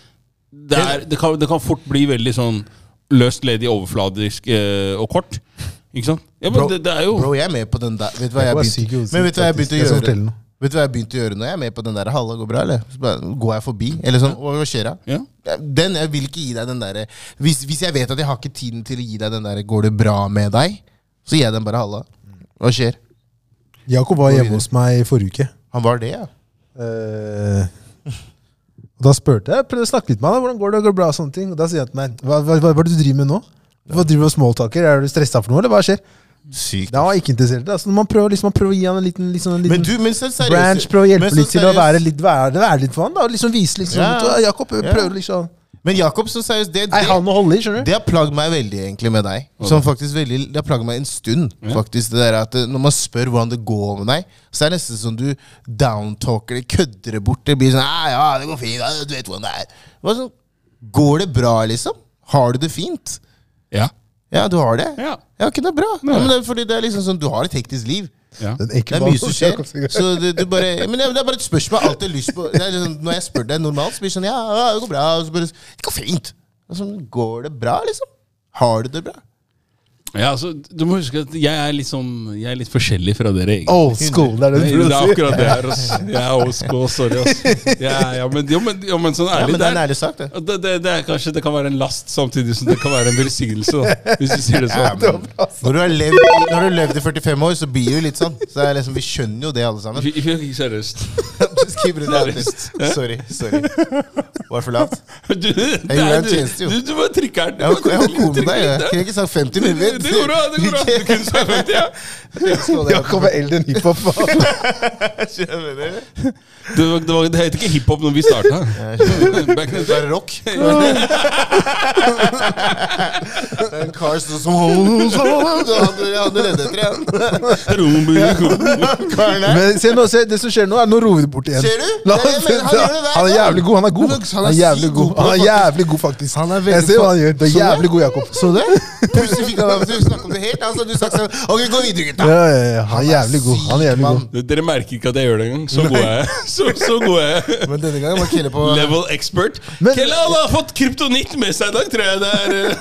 det kan fort bli veldig sånn løst ledig, overfladisk og kort. Ikke sant? Ja, men det jo... Bro, jeg med på den der. Vet du hva jeg begynte å gjøre? Vet du hva jeg begynte å gjøre når jeg er med på den der? Halla, går bra, eller? Så går jeg forbi, eller sånn, hva skjer da? Ja. Jeg vil ikke gi deg den der. Hvis jeg vet at jeg har ikke tiden til å gi deg den der, går det bra med deg? Så gir jeg den bare halla. Hva skjer? Jakob var hjemme hos meg i forrige uke. Han var det, ja. Og da spurte jeg, prøvde å snakke litt med han, hvordan går det bra og sånne ting. Og da sier han til meg, hva er det du driver med nå? Hva driver du med smalltalker? Er du stresset for noe, eller hva skjer? Sykt. Da var jeg ikke interessert. Altså, man prøver å gi han en liten seriøst, branch, prøve å hjelpe litt til å være litt for han, da. Liksom vise liksom, Jakob prøver liksom. Men Jakob, så seriøst, det har plagd meg veldig egentlig med deg. Som faktisk det har plagd meg en stund. Faktisk, det der at når man spør hvordan det går med deg, så er det nesten sånn du downtalker det, kødder det bort. Det blir sånn, ja, det går fint, du vet hvordan det er. Går det bra, liksom? Har du det fint? Ja. Ja, du har det? Ja. Ja, ikke det er bra. Ja, men det er fordi det er liksom sånn, du har et hektisk liv. Ja. Det er mye som skjer. Så du bare, men det er bare et spørsmål jeg alltid har lyst på. Det er liksom, når jeg spør deg normalt, så blir det sånn, ja, det går bra. Og så bare, det går fint. Og så går det bra, liksom? Har du det bra? Ja, altså, du må huske at jeg er litt forskjellig fra dere egentlig. Old school, det er det du Det prøver er å si. akkurat det her, ass. Jeg er old school, sorry, ass. Men sånn ærlig, men det er ærlig sagt, det. Det er kanskje, det kan være en last samtidig som det kan være en velsignelse, da, hvis du sier det sånn. Når du har levd i 45 år, så blir det jo litt sånn. Så er liksom, vi skjønner jo det alle sammen. Ikke seriøst. Sorry. Var for lavt. Du var trikkeren. Jeg har komet deg, jeg kunne ikke sagt 50 minutter. Det går bra. Du kunne sagt 50, ja. Jakob er eldre enn hiphop. Det heter ikke hiphop når vi startet. Back in the day. Rock. En kar som hadde leddet etter igjen. Men se, det som skjer nå, nå roer vi det bort igjen. Ser du? Han er jævlig god, han er jævlig god faktisk. Jeg ser hva han gjør, det er jævlig god, Jakob. Så det? Plutselig fikk han snakke om det helt. Altså, du sagt sånn, ok, gå videre, gutta. Ja, han er jævlig god. Dere merker ikke at jeg gjør det engang. Så god er jeg. Så god er jeg. Men denne gangen må Kelle på Level expert. Kelle har fått kryptonitt med seg i dag, tror jeg.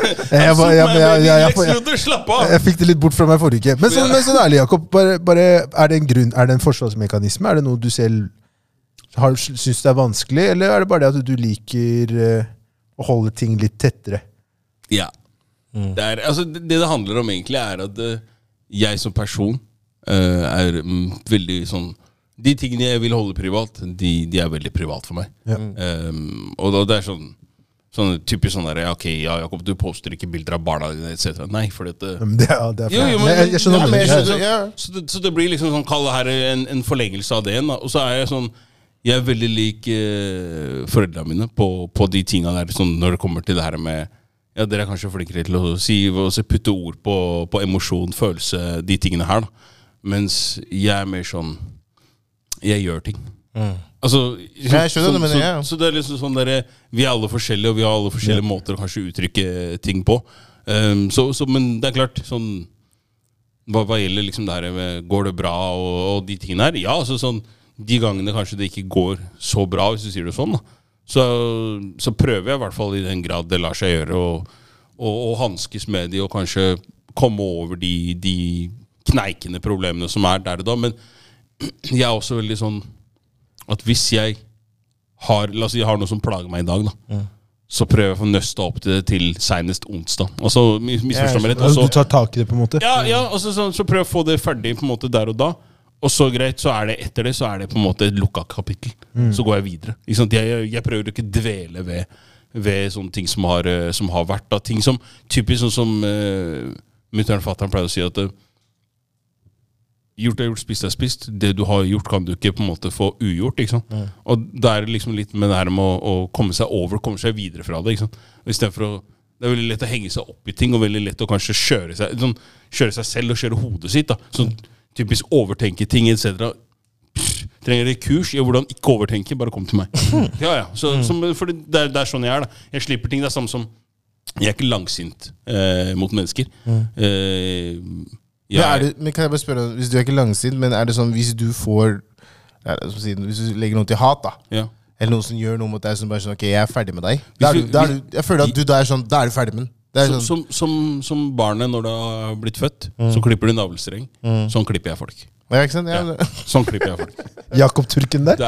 Slapp av. Jeg fikk det litt bort fra meg forrige uke. Men sånn ærlig, Jakob, er det en grunn, er det en forsvarsmekanisme? Er det noe du selv synes det er vanskelig, eller er det bare det at du liker å holde ting litt tettere? Ja. Det handler om egentlig er at jeg som person er veldig sånn, de tingene jeg vil holde privat, de er veldig privat for meg. Ja. Og det er sånn typisk sånn der, ok, ja, Jakob, du poster ikke bilder av barna dine, etc. Nei, for dette... Jeg skjønner. Så det blir liksom sånn, kall det her en forlengelse av det, og så er jeg sånn, jeg er veldig lik foreldrene mine på de tingene der, sånn, når det kommer til det her med, ja, dere er kanskje flinkere til å putte ord på emosjon, følelse, de tingene her da. Mens jeg er mer sånn, jeg gjør ting. Altså, jeg skjønner det, men så det er liksom sånn der, vi er alle forskjellige, og vi har alle forskjellige måter å kanskje uttrykke ting på. Men det er klart, sånn, hva gjelder liksom det her med, går det bra, og de tingene her? Ja, altså sånn, de gangene kanskje det ikke går så bra, hvis du sier det sånn da. Så prøver jeg i hvert fall i den grad det lar seg gjøre å hanskes med de og kanskje komme over de kneikende problemene som er der og da. Men jeg er også veldig sånn at hvis jeg har, la oss si jeg har noe som plager meg i dag da, så prøver jeg å få nøste opp til senest onsdag. Og så misforstår meg litt. Du tar tak i det på en måte? Ja, og så prøver jeg å få det ferdig på en måte der og da. Og så greit, så er det etter det, så er det på en måte et lukket kapittel. Så går jeg videre. Jeg prøver ikke å dvele ved sånne ting som har vært. Da. Ting som, typisk sånn som mutteren og fatteren pleier å si at gjort er gjort, spist er spist. Det du har gjort kan du ikke på en måte få ugjort. Ikke sant? Og det er liksom litt med det her med å komme seg over, komme seg videre fra det. Ikke sant? I stedet for det er veldig lett å henge seg opp i ting, og veldig lett å kanskje kjøre seg selv og kjøre hodet sitt. Da. Sånn typisk overtenke ting, etc. Trenger dere kurs i hvordan ikke overtenke, bare kom til meg. Ja. For det er sånn jeg er da. Jeg slipper ting, det er samme som jeg er ikke langsint mot mennesker. Men kan jeg bare spørre, hvis du er ikke langsint, men er det sånn, hvis du får, hvis du legger noe til hat da, eller noen som gjør noe mot deg som bare sånn, ok, jeg ferdig med deg. Jeg føler at du da sånn, da du ferdig med den. Sånn. Som barnet når det har blitt født, så klipper du navlestreng. Sånn klipper jeg folk. Ja, ikke sant? Sånn klipper jeg folk. Jakob Turken der.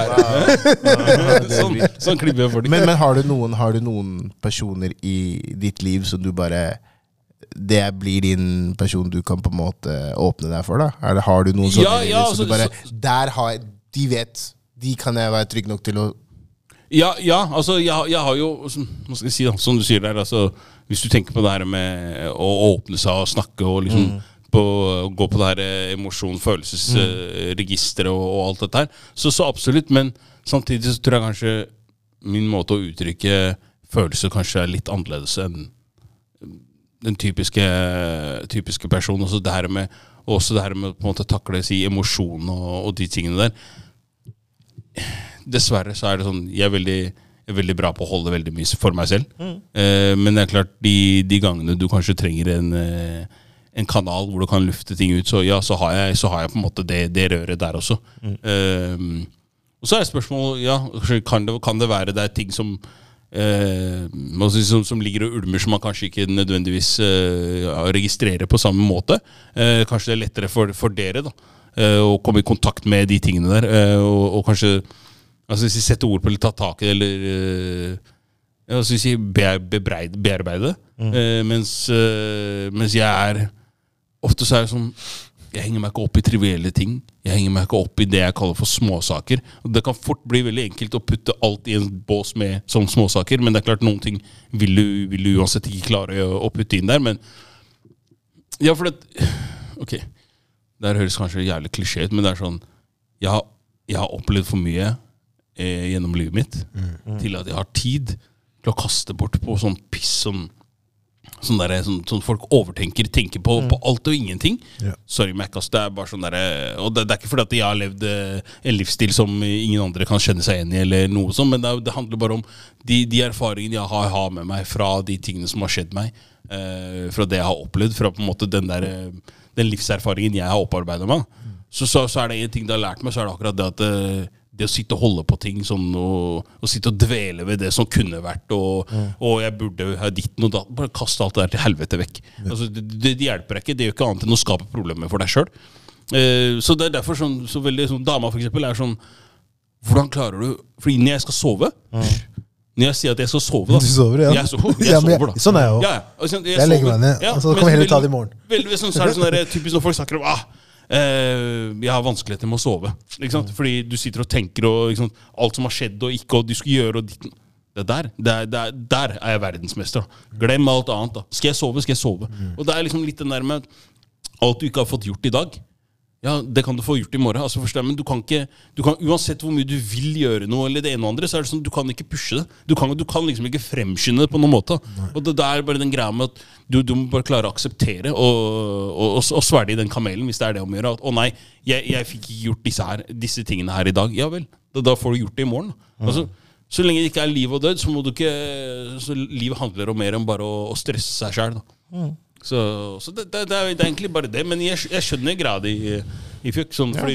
Sånn klipper jeg folk. Men har du noen personer i ditt liv som du bare, det blir din person du kan på en måte åpne deg for da? Eller har du noen sånne som du bare, de vet, de kan jeg være trygg nok til å... Ja, altså jeg har jo, hva skal jeg si da, som du sier der, altså, hvis du tenker på det her med å åpne seg og snakke og liksom gå på det her følelsesregisteret og alt dette her, så absolutt, men samtidig så tror jeg kanskje min måte å uttrykke følelser kanskje er litt annerledes enn den typiske personen. Også det her med på en måte takle emosjon og de tingene der. Dessverre så er det sånn, jeg er veldig bra på å holde veldig mye for meg selv. Men det er klart, de gangene du kanskje trenger en kanal hvor du kan lufte ting ut, så har jeg på en måte det røret der også. Og så er spørsmålet, kan det være det er ting som ligger og ulmer som man kanskje ikke nødvendigvis registrerer på samme måte. Kanskje det er lettere for dere da, å komme i kontakt med de tingene der, og kanskje hvis vi setter ord på eller tar tak i det, eller bearbeide det, mens jeg ofte så er det sånn, jeg henger meg ikke opp i trivielle ting, jeg henger meg ikke opp i det jeg kaller for småsaker, og det kan fort bli veldig enkelt å putte alt i en bås med sånne småsaker, men det er klart noen ting vil du uansett ikke klare å putte inn der, men ja, for det ok, det høres kanskje jævlig klisjé ut, men det er sånn, jeg har opplevd for mye gjennom livet mitt til at jeg har tid til å kaste bort på sånn piss sånn folk tenker på alt og ingenting. Sorry, Mac, det er bare sånn der, og det er ikke fordi at jeg har levd en livsstil som ingen andre kan kjenne seg igjen i eller noe sånt, men det handler bare om de erfaringene jeg har med meg fra de tingene som har skjedd meg, fra det jeg har opplevd, fra på en måte den livserfaringen jeg har opparbeidet meg. Så er det en ting det har lært meg, så er det akkurat det at det å sitte og holde på ting sånn, og sitte og dvele ved det som kunne vært, og jeg burde ha ditt og datt, bare kaste alt det der til helvete vekk. Altså, det hjelper deg ikke, det gjør ikke annet enn å skape problemer for deg selv. Så det er derfor så veldig, dama for eksempel er sånn, hvordan klarer du, fordi når jeg skal sove, når jeg sier at jeg skal sove da, du sover, ja. Jeg sover da. Sånn er jeg også. Jeg legger meg ned, og så kommer jeg heller ta det i morgen. Veldig sånn, så er det sånn der, typisk når folk snakker om, jeg har vanskeligheter med å sove, ikke sant? Fordi du sitter og tenker og alt som har skjedd og ikke, og du skal gjøre og der er jeg verdensmester da. Glem alt annet da. Skal jeg sove? Og det er liksom litt den der med alt du ikke har fått gjort i dag, ja, det kan du få gjort i morgen, altså forstår jeg, men du kan uansett hvor mye du vil gjøre noe eller det ene og andre, så er det sånn, du kan ikke pushe det, du kan liksom ikke fremskynde det på noen måte. Og det er bare den greia med at du må bare klare å akseptere og svelge i den kamelen hvis det er det om å gjøre, at nei, jeg fikk ikke gjort disse tingene her i dag, ja vel, da får du gjort det i morgen. Altså, så lenge det ikke er liv og død, så må du ikke, så livet handler om mer enn bare å stresse seg selv da. Så det er egentlig bare det, men jeg skjønner grad i fjøk, sånn, fordi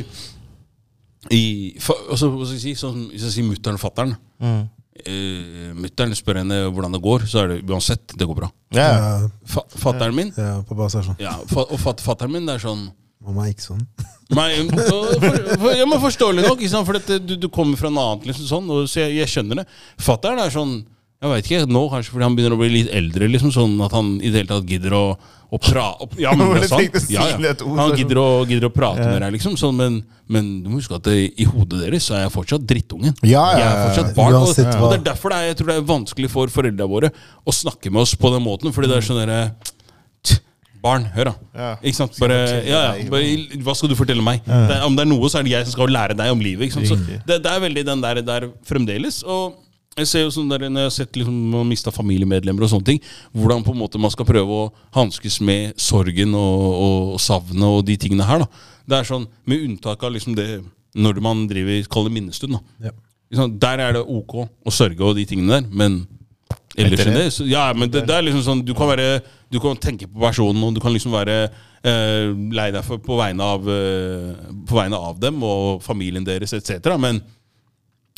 altså, hva skal jeg si, sånn, hvis jeg sier mutteren og fatteren, mutteren spør henne hvordan det går, så er det uansett, det går bra. Fatteren min, pappa er sånn. Og fatteren min, det er sånn, mamma er ikke sånn. Nei, men forståelig nok, for du kommer fra noe annet, liksom sånn, og så jeg skjønner det. Fatteren er sånn, jeg vet ikke, nå kanskje fordi han begynner å bli litt eldre, liksom sånn at han i det hele tatt gidder å prate. Ja, men det er sant. Han gidder å prate med deg, liksom. Sånn, men du må huske at i hodet deres så er jeg fortsatt drittungen. Jeg er fortsatt barn. Og det er derfor jeg tror det er vanskelig for foreldrene våre å snakke med oss på den måten, fordi det er sånn der barn, hør da. Ikke sant? Bare, hva skal du fortelle meg? Om det er noe, så er det jeg som skal lære deg om livet. Ikke sant? Så det er veldig den der fremdeles, og jeg ser jo sånn der, når jeg har sett liksom, man mistet familiemedlemmer og sånne ting, hvordan på en måte man skal prøve å hanskes med sorgen og savnet og de tingene her da. Det er sånn, med unntak av liksom det, når man kaller minnestund da. Der er det ok å sørge og de tingene der, men ellers enn det, men det er liksom sånn, du kan tenke på personen, og du kan liksom være lei deg på vegne av dem og familien deres, etc., men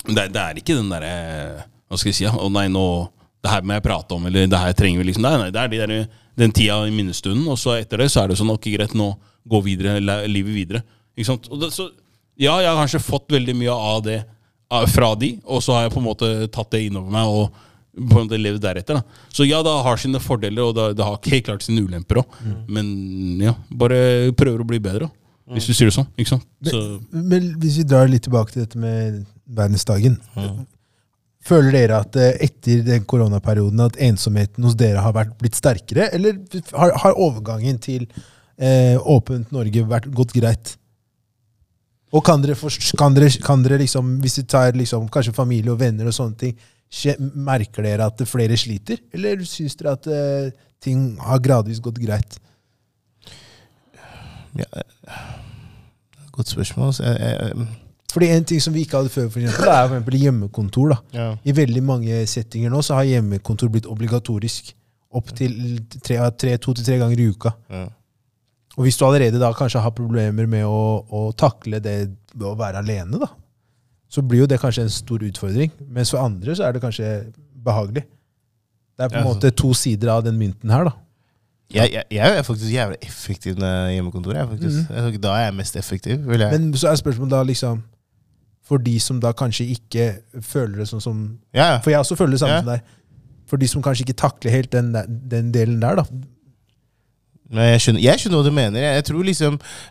Det ikke den der, hva skal jeg si, å nei, nå, det her må jeg prate om, eller det her trenger vi liksom. Nei, det den tida i minnestunden, og så etter det så det sånn, ok, greit, nå gå videre, livet videre. Ikke sant? Og så, ja, jeg har kanskje fått veldig mye av det fra de, og så har jeg på en måte tatt det innover meg, og på en måte levd deretter. Da. Så ja, det har sine fordeler, og det har helt klart sine ulemper også. Men ja, bare prøver å bli bedre, hvis du sier det sånn. Ikke sant? Men hvis vi drar litt tilbake til dette med verdensdagen, føler dere at etter den koronaperioden at ensomheten hos dere har blitt sterkere, eller har overgangen til åpent Norge gått greit? Og kan dere liksom, hvis vi tar liksom, kanskje familie og venner og sånne ting, merker dere at flere sliter, eller synes dere at ting har gradvis gått greit? Ja, godt spørsmål. Fordi en ting som vi ikke hadde før, for eksempel hjemmekontor. Da. Ja. I veldig mange settinger nå så har hjemmekontor blitt obligatorisk. Opp til 2 til 3 ganger i uka. Ja. Og hvis du allerede da kanskje har problemer med å takle det å være alene, da, så blir jo det kanskje en stor utfordring. Mens for andre så det kanskje behagelig. Det på en måte 2 sider av den mynten her, da. Jeg faktisk jævlig effektiv med hjemmekontoret. Da jeg mest effektiv. Men så spørsmålet da liksom, for de som da kanskje ikke føler det sånn som... Ja. For jeg også føler det samme som deg. For de som kanskje ikke takler helt den delen der, da. Nei, jeg skjønner hva du mener. Jeg tror liksom...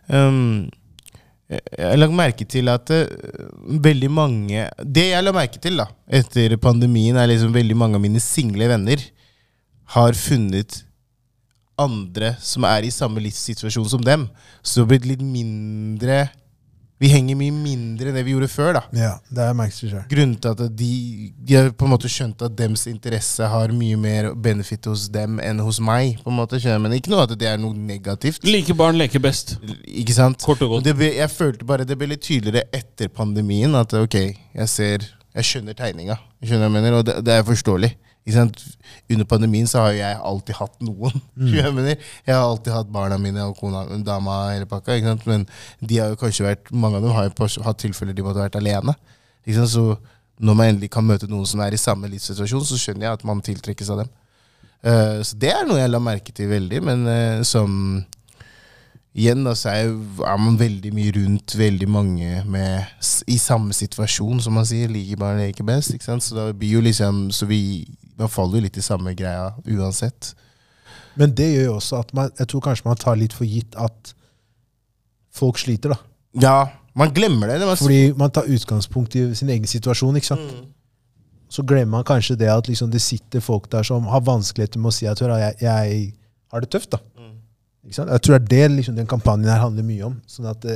jeg har lagt merke til at veldig mange... Det jeg la merke til da, etter pandemien, liksom veldig mange av mine single venner har funnet andre som i samme livssituasjon som dem. Så det har blitt litt mindre... Vi henger mye mindre enn det vi gjorde før, da. Ja, det merkes det selv. Grunnen til at de har på en måte skjønt at deres interesse har mye mer benefit hos dem enn hos meg, på en måte. Men ikke noe at det noe negativt. Like barn leker best. Ikke sant? Kort og godt. Jeg følte bare det ble litt tydeligere etter pandemien, at ok, jeg skjønner tegninga. Skjønner jeg mener, og det forståelig. Under pandemien så har jeg alltid hatt noen. Jeg har alltid hatt barna mine og kona, dama hele pakka, men de har jo kanskje mange av dem har jo hatt tilfeller de måtte ha vært alene. Så når man endelig kan møte noen som i samme livssituasjon, så skjønner jeg at man tiltrekkes av dem. Så det noe jeg la merke til veldig, men som igjen da, så man veldig mye rundt veldig mange i samme situasjon, som man sier, like barn leker best, ikke sant? Så da blir jo liksom, man faller jo litt i samme greia uansett. Men det gjør jo også at jeg tror kanskje man tar litt for gitt at folk sliter da. Ja, man glemmer det. Fordi man tar utgangspunkt i sin egen situasjon, ikke sant? Så glemmer man kanskje det at liksom, det sitter folk der som har vanskeligheter med å si at jeg har det tøft da. Ikke sant? Jeg tror det liksom, den kampanjen her handler mye om. Sånn at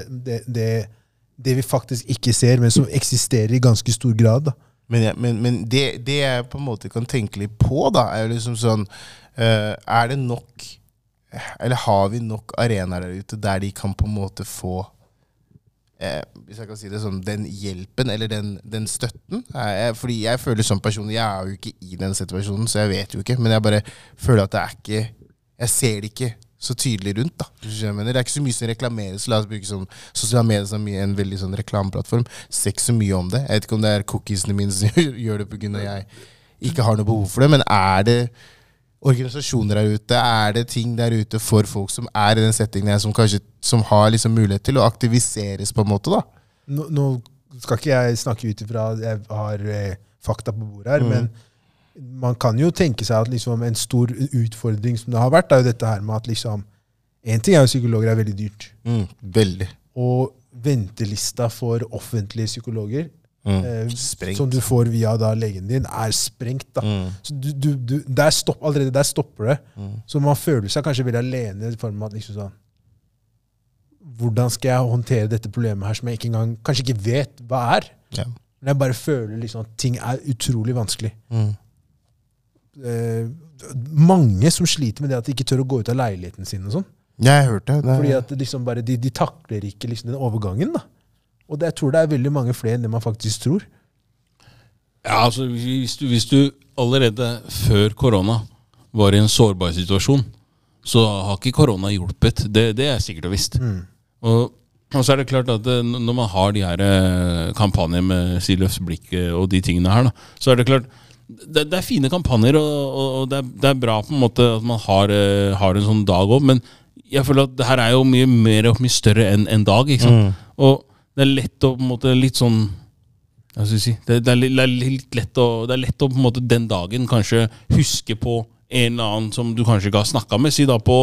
det vi faktisk ikke ser, men som eksisterer i ganske stor grad da. Men det jeg på en måte kan tenke litt på da, jo liksom sånn, det nok, eller har vi nok arenaer der ute der de kan på en måte få, hvis jeg kan si det sånn, den hjelpen eller den støtten? Fordi jeg føler som person, jeg jo ikke i den situasjonen, så jeg vet jo ikke, men jeg bare føler at det ikke, jeg ser det ikke så tydelig rundt da. Det ikke så mye som reklameres, la oss bruke sånn sosiale medier som en veldig sånn reklameplattform. Ser ikke så mye om det. Jeg vet ikke om det cookiesene mine som gjør det på grunn av jeg ikke har noe behov for det, men det organisasjoner der ute, det ting der ute for folk som i den settingen her, som har liksom mulighet til å aktiviseres på en måte da? Nå skal ikke jeg snakke ut ifra at jeg har fakta på bordet her, men man kan jo tenke seg at liksom en stor utfordring som det har vært, jo dette her med at liksom, en ting jo psykologer veldig dyrt. Veldig. Og ventelista for offentlige psykologer, som du får via da legen din, sprengt da. Så allerede der stopper det. Så man føler seg kanskje veldig alene i form av at liksom sånn, hvordan skal jeg håndtere dette problemet her som jeg ikke engang, kanskje ikke vet hva Ja. Men jeg bare føler liksom at ting utrolig vanskelig. Mange som sliter med det at de ikke tør å gå ut av leiligheten sin og sånn. Ja, jeg har hørt det. Fordi at liksom bare, de takler ikke liksom den overgangen da. Og jeg tror det veldig mange flere enn det man faktisk tror. Ja, altså hvis du allerede før korona var i en sårbar situasjon, så har ikke korona hjulpet. Det sikkert og visst. Og Og så det klart at når man har de her kampanjer med Løftsblikk og de tingene her, da, så det klart det fine kampanjer, og det bra på en måte at man har en sånn dag også, men jeg føler at det her jo mye mer og mye større enn en dag, ikke sant? Og det lett å på en måte litt sånn, hva skal jeg si, det litt lett å, det lett å på en måte den dagen kanskje huske på en eller annen som du kanskje ikke har snakket med, si da på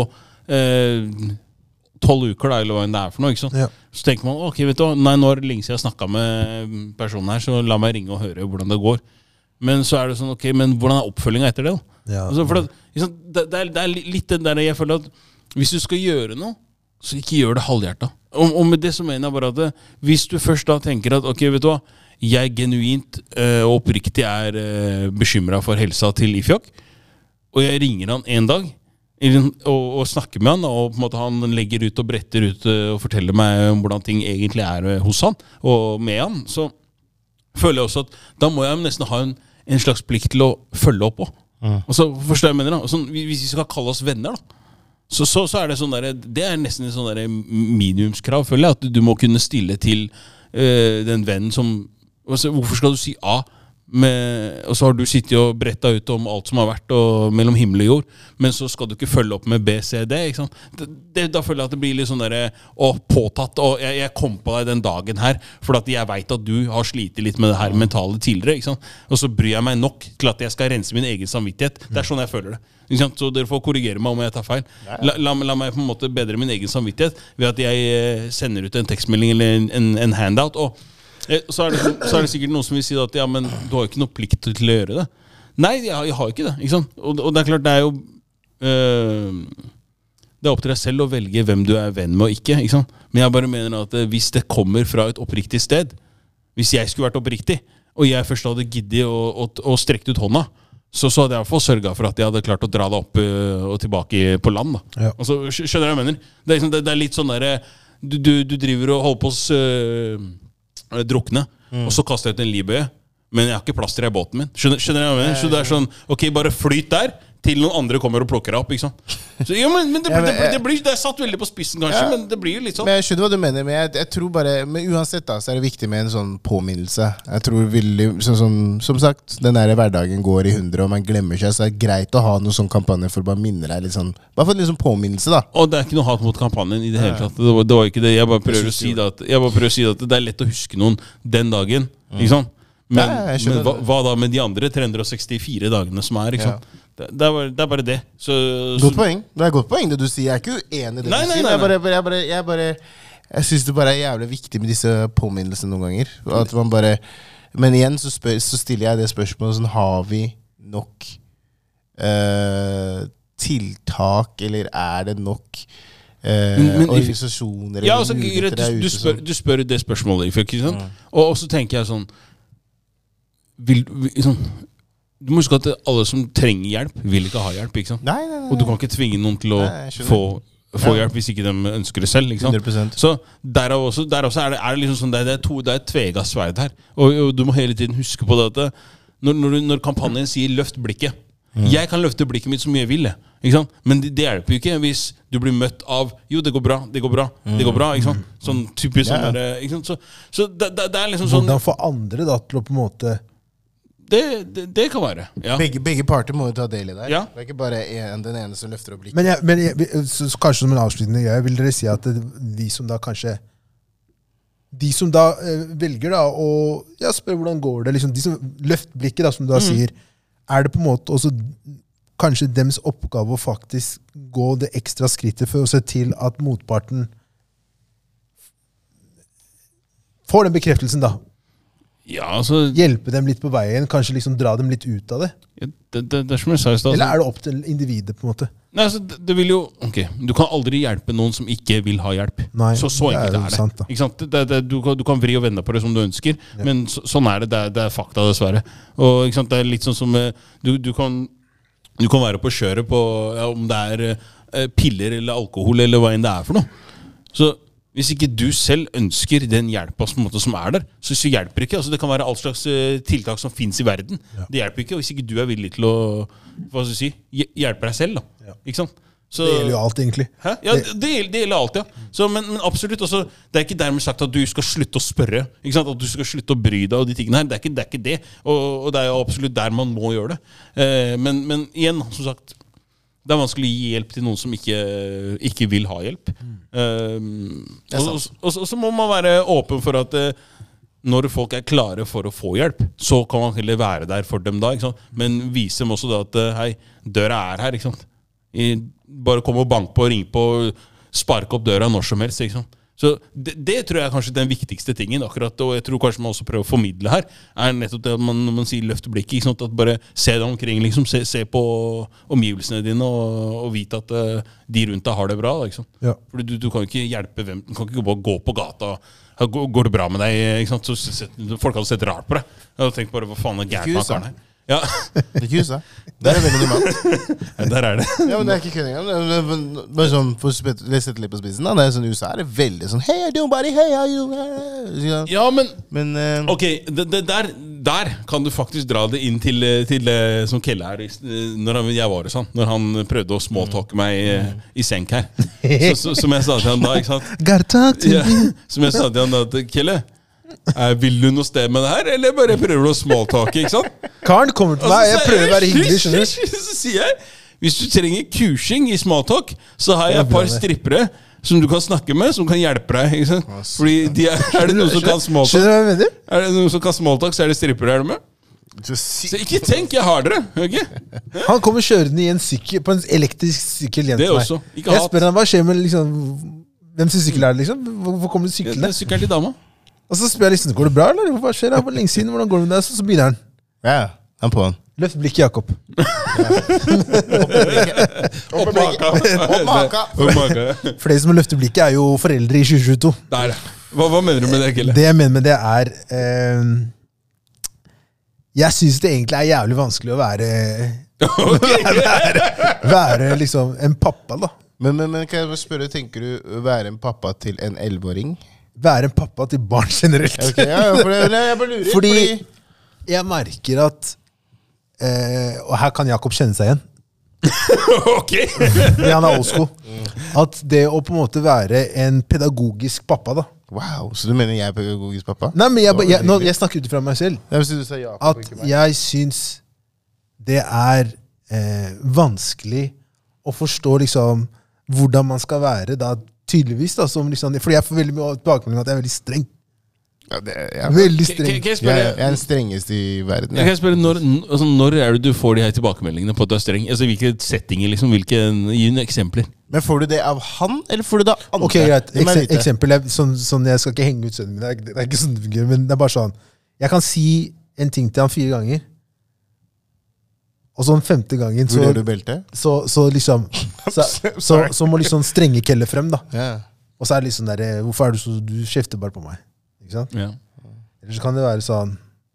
12 uker da, eller hva det for noe, ikke sant? Ja. Så tenker man, ok, vet du, nei, nå det lenge siden jeg snakket med personen her, så la meg ringe og høre hvordan det går. Men så det sånn, ok, men hvordan oppfølgingen etter det da? Ja. Altså, for det litt den der, jeg føler at hvis du skal gjøre noe, så ikke gjør det halvhjertet. Og med det så mener jeg bare at hvis du først da tenker at, ok, vet du hva, jeg genuint og oppriktig bekymret for helsa til Ifjok, og jeg ringer han en dag, og snakker med han, og på en måte han legger ut og bretter ut og forteller meg om hvordan ting egentlig hos han, og med han, så føler jeg også at da må jeg nesten ha en slags plikt til å følge opp også. Og så forstår jeg mener da, sånn, hvis vi skal kalle oss venner da, så det sånn der, det nesten en sånn der minimumskrav, føler jeg, at du må kunne stille til den vennen som, hvorfor skal du si A? Og så har du sittet og brettet ut om alt som har vært og mellom himmel og jord, men så skal du ikke følge opp med B, C, D, ikke sant? Da føler jeg at det blir litt sånn der påtatt, og jeg kom på deg den dagen her for at jeg vet at du har slitet litt med det her mentale tidligere, ikke sant? Og så bryr jeg meg nok til at jeg skal rense min egen samvittighet. Det sånn jeg føler det, ikke sant? Så dere får korrigere meg om jeg tar feil. La meg på en måte bedre min egen samvittighet ved at jeg sender ut en tekstmelding eller en handout, og så det sikkert noen som vil si at ja, men du har jo ikke noe plikt til å gjøre det. Nei, jeg har ikke det, ikke sant? Og det klart, det jo det opp til deg selv å velge hvem du venn med og ikke sant? Men jeg bare mener at hvis det kommer fra et oppriktig sted, hvis jeg skulle vært oppriktig, og jeg først hadde giddet og strekt ut hånda, så hadde jeg i hvert fall sørget for at jeg hadde klart å dra det opp og tilbake på land da. Ja. Altså, skjønner du hva jeg mener? Det litt sånn der, du driver og holder på oss drukne, og så kaster jeg ut en livbøye, men jeg har ikke plass til det i båten min. Skjønner du hva jeg mener? Så det sånn, ok, bare flyt der, til noen andre kommer og plukker deg opp, ikke sant? Så, ja, men det satt veldig på spissen kanskje, men det blir jo litt sånn. Men jeg skjønner hva du mener, men jeg tror bare, men uansett da, så det viktig med en sånn påminnelse. Jeg tror veldig, som sagt, den der hverdagen går i 100, og man glemmer seg, så det greit å ha noen sånn kampanje for å bare minne deg litt sånn, bare for en sånn påminnelse da. Og det ikke noe hat mot kampanjen i det hele tatt. Det var ikke det. Jeg bare prøver å si at det lett å huske noen den dagen, ikke sant? Men hva da med de andre 364 dagene som ikke sant? Det bare det. Godt poeng. Det godt poeng det du sier. Jeg ikke uenig i det du sier. Jeg synes det bare jævlig viktig med disse påminnelsene noen ganger. At man bare, men igjen så stiller jeg det spørsmålet sånn, har vi nok tiltak, eller det nok organisasjoner ja, altså, du spør det spørsmålet, ikke sant? Og så tenker jeg sånn, sånn du må huske at alle som trenger hjelp vil ikke ha hjelp, ikke sant? Nei. Og du kan ikke tvinge noen til å få hjelp hvis ikke de ønsker det selv, ikke sant? 100%. Så derav også det liksom sånn, det et tveegget sverd her, og du må hele tiden huske på det at når kampanjen sier løft blikket, jeg kan løfte blikket mitt så mye jeg vil, ikke sant? Men det hjelper jo ikke hvis du blir møtt av jo, det går bra, ikke sant? Sånn typisk sånn der, ikke sant? Så det liksom sånn hvordan få andre da til å på en måte det kan være, ja. Begge parter må jo ta del i det. Ja. Det ikke bare den ene som løfter opp blikket. Men kanskje som en avslutning, vil dere si at de som da kanskje velger da å spørre hvordan går det, liksom, de som løfter blikket da, som du da sier, det på en måte også kanskje deres oppgave å faktisk gå det ekstra skrittet for å se til at motparten får den bekreftelsen da. Ja, altså, hjelpe dem litt på veien, kanskje liksom dra dem litt ut av det. Ja, det som jeg sa i sted. Eller det opp til individet på en måte? Nei, altså, det vil jo, ok, du kan aldri hjelpe noen som ikke vil ha hjelp. Nei, så enkelt det. Sant, ikke sant? Du kan vri og vende på det som du ønsker, men sånn det, det fakta dessverre. Og ikke sant, det litt sånn som, du kan være på kjøret på, om det piller eller alkohol eller hva enn det for noe. Så hvis ikke du selv ønsker den hjelpa som der, så hjelper det ikke. Altså, det kan være all slags tiltak som finnes i verden. Det hjelper ikke, og hvis ikke du villig til å hjelpe deg selv. Da. Ikke sant? Så, det gjelder jo alt, egentlig. Hæ? Ja, det gjelder alt, ja. Så, men absolutt, altså, det er ikke dermed sagt at du skal slutte å spørre. Ikke sant? At du skal slutte å bry deg og de tingene her. Det er ikke det. Og det er jo absolutt der man må gjøre det. Men igjen, som sagt, det er vanskelig å gi hjelp til noen som ikke vil ha hjelp. Og så må man være åpen for at når folk er klare for å få hjelp, så kan man heller være der for dem da. Ikke sant? Men vise dem også da at hei, døra er her, ikke sant? Bare komme og banke på og ringe på og sparke opp døra når som helst, ikke sant? Så det tror jeg er kanskje den viktigste tingen akkurat, og jeg tror kanskje man også prøver å formidle her, er nettopp det når man sier løft blikket, ikke sant? At bare se deg omkring, liksom, se på omgivelsene dine og vite at de rundt deg har det bra, ikke sant? Ja. For du kan jo ikke hjelpe hvem, du kan ikke bare gå på gata går det bra med deg, ikke sant? Så folk hadde sett rart på deg. Jeg hadde tenkt bare, hva faen er gærent med han karen her? Ja. Det er ikke USA. Det er veldig normalt. Ja, der er det. Ja, men det er ikke kødding. Bare sånn, for å sette litt på spissen da, det er sånn, USA er det veldig sånn, hey, buddy, hey, how you? Ja, men ok, der kan du faktisk dra det inn til som Kelle her, når jeg var sånn, når han prøvde å smalltalke meg i senk her. Som jeg sa til han da, ikke sant? Gotta talk to me. Som jeg sa til han da, Kelle, vil du noe sted med det her, eller bare prøver du å smalltalke, ikke sant? Karen kommer til meg, jeg prøver å være hyggelig, skjønner du? Så sier jeg, hvis du trenger kursing i smalltalk, så har jeg et par strippere som du kan snakke med, som kan hjelpe deg, ikke sant? Fordi er det noen som kan smalltalk? Skjønner du hva jeg mener? Er det noen som kan smalltalk, så er det strippere, er du med? Så ikke tenk, jeg har dere, ok? Han kommer kjørende i en sykkel, på en elektrisk sykkel hjem til meg. Også. Jeg spør han, hva skjer med liksom, hvem sin sykkel er det liksom? Hvorfor kommer du syklene? Det er sykkelen til dama. Og så spør jeg liksom, går det bra, eller? Hva skjer det? Hvor lenge siden? Hvordan går det med deg? Så begynner han. Ja, han på han. Løft blikket, Jakob. Opp maka. For det som løfter blikket er jo foreldre i 2022. Der. Hva mener du med det, Kille? Det jeg mener med det er... jeg synes det egentlig er jævlig vanskelig å være liksom en pappa, da. Men kan jeg spørre, tenker du være en pappa til en 11-åring? Være en pappa til barn generelt. Okay, ja, for jeg bare lurer. Fordi jeg merker at, og her kan Jakob kjenne seg igjen. Ok! Fordi han er old school. At det å på en måte være en pedagogisk pappa da. Wow, så du mener jeg er pedagogisk pappa? Nei, men jeg snakker ut fra meg selv. Du sa Jakob, at jeg synes det er vanskelig å forstå liksom hvordan man skal være da, tydeligvis da, som liksom, fordi jeg får veldig mye tilbakemelding at jeg er veldig streng. Ja, veldig streng. Jeg er den strengeste i verden. Jeg kan spørre, når er det du får de her tilbakemeldingene på at du er streng? Altså, hvilke settinger, liksom, gi noen eksempler. Men får du det av han, eller får du det av andre? Ok, greit. Eksempel, sånn, jeg skal ikke henge ut sønnen min, det er ikke sånn det fungerer, men det er bare sånn, jeg kan si en ting til han 4 ganger, og sånn 5. gangen Vurderer du belte? Så liksom så må liksom strenge Kelle frem da. Yeah. Og så er det liksom der, hvorfor er du så, du kjefter bare på meg, ikke sant? Ja. Eller så kan det være sånn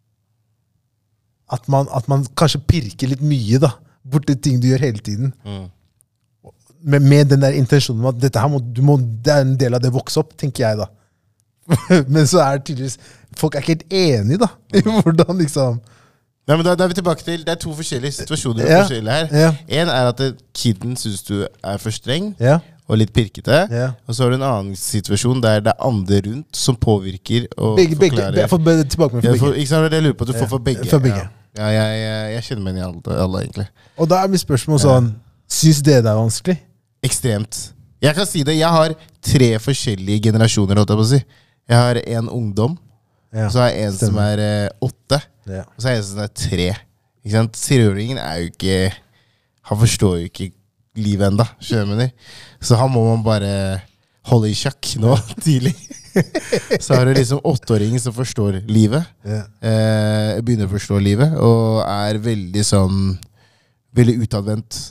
at man kanskje pirker litt mye da, borti ting du gjør hele tiden. Med den der intensjonen om at dette her det er en del av det vokse opp, tenker jeg da. Men så er det tydeligvis, folk er ikke helt enige da, i hvordan liksom... Nei, men da er vi tilbake til, det er 2 forskjellige situasjoner forskjellige her. Ja. En er at kidden synes du er for streng, ja, og litt pirkete. Ja. Og så har du en annen situasjon der det er andre rundt som påvirker og forklarer. Jeg får tilbakemelding for begge. Ikke sant, det jeg lurer på at du får for begge. For begge. Ja, jeg kjenner meg igjen i alle egentlig. Og da er mitt spørsmål sånn, synes det er vanskelig? Ekstremt. Jeg kan si det, jeg har 3 forskjellige generasjoner, holdt jeg på å si. Jeg har en ungdom, og så har jeg en som er 8, og så har jeg en som er 3. Ikke sant? 3-åringen er jo ikke, han forstår jo ikke livet enda, skjønner du? Så han må man bare holde i sjakk nå, tidlig. Så har du liksom 8-åringen som forstår livet, begynner å forstå livet, og er veldig sånn, veldig utadvendt,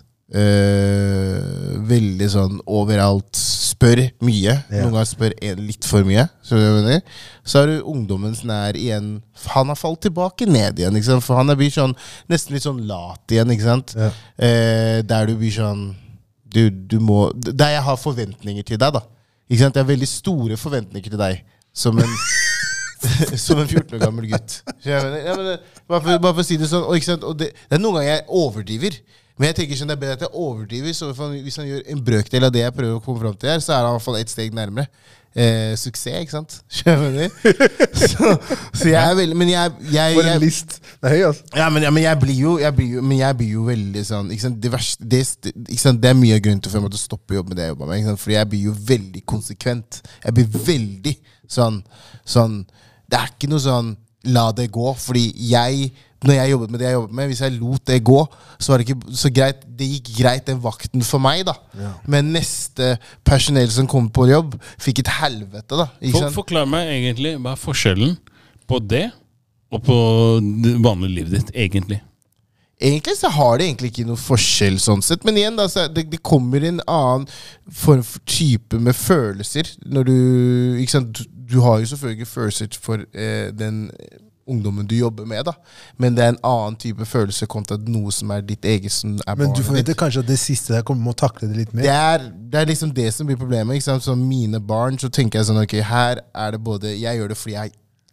veldig sånn overalt, spør mye, noen ganger spør litt for mye, så har du ungdommen som er igjen, han har falt tilbake ned igjen, ikke sant? For han blir sånn, nesten litt sånn lat igjen, ikke sant? Der du blir sånn, du må, der jeg har forventninger til deg da, ikke sant? Jeg har veldig store forventninger til deg, som en som en 14 år gammel gutt. Bare for å si det sånn, og, ikke sant? Og det er noen ganger jeg overdriver, Men jeg tenker sånn, det bedre at jeg overdriver, så hvis han gjør en brøkdel av det jeg prøver å komme frem til her, så han I hvert fall et steg nærmere. Suksess, ikke sant? Skjønner så jeg veldig, men jeg For en list. Det høy, altså. Ja, men jeg blir jo veldig sånn, ikke sant? Det verste, ikke sant? Det mye grunn til for meg å stoppe jobb med det jeg jobber med, ikke sant? Fordi jeg blir jo veldig konsekvent. Jeg blir veldig sånn, det ikke noe sånn, la det gå, fordi når jeg jobbet med det jeg jobbet med, hvis jeg lot det gå, så var det ikke så greit, det gikk greit den vakten for meg da. Ja. Men neste personell som kom på jobb, fikk et helvete da. Forklar meg egentlig, hva forskjellen på det og på det vanlige livet ditt, egentlig? Egentlig så har det egentlig ikke noe forskjell sånn sett, men igjen da, det kommer en annen form for type med følelser, når du, ikke sant, du har jo selvfølgelig følelser for den ungdommen du jobber med da, men det en annen type følelse kontra noe som ditt eget som men du forventer kanskje at det siste der kommer å takle det litt mer? Det liksom det som blir problemet, ikke sant? Som mine barn, så tenker jeg sånn, ok, her det både, jeg gjør det fordi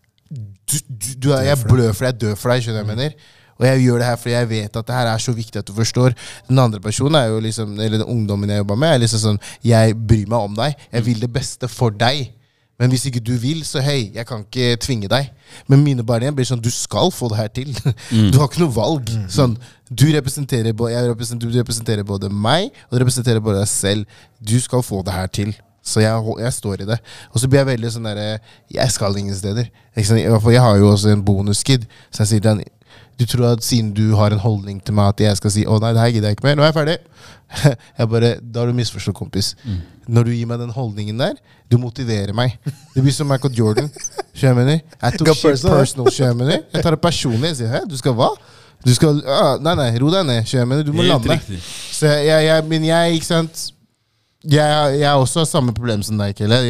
jeg blør fordi jeg dør for deg, skjønner jeg mener? Og jeg gjør det her fordi jeg vet at det her så viktig at du forstår. Den andre personen jo liksom, eller den ungdommen jeg jobber med, liksom sånn, jeg bryr meg om deg, jeg vil det beste for deg. Men hvis ikke du vil, så hei, jeg kan ikke tvinge deg. Men mine barn igjen blir sånn, du skal få det her til. Du har ikke noe valg. Sånn, du representerer både meg, og du representerer både deg selv. Du skal få det her til. Så jeg står i det. Og så blir jeg veldig sånn der, jeg skal ingen steder. Jeg har jo også en bonuskid, så jeg sier til han, du tror at siden du har en holdning til meg at jeg skal si, nei, det her gidder jeg ikke mer, nå jeg ferdig. Da har du misforstått, kompis. Når du gir meg den holdningen der, du motiverer meg. Det blir som Michael Jordan, skjønner. Jeg tok shit personal, skjønner. Jeg tar det personlig, jeg sier, hæ, du skal hva? Du skal, nei, ro deg ned, skjønner. Du må lande. Så men jeg, ikke sant, jeg også har samme problem som deg, Kelle.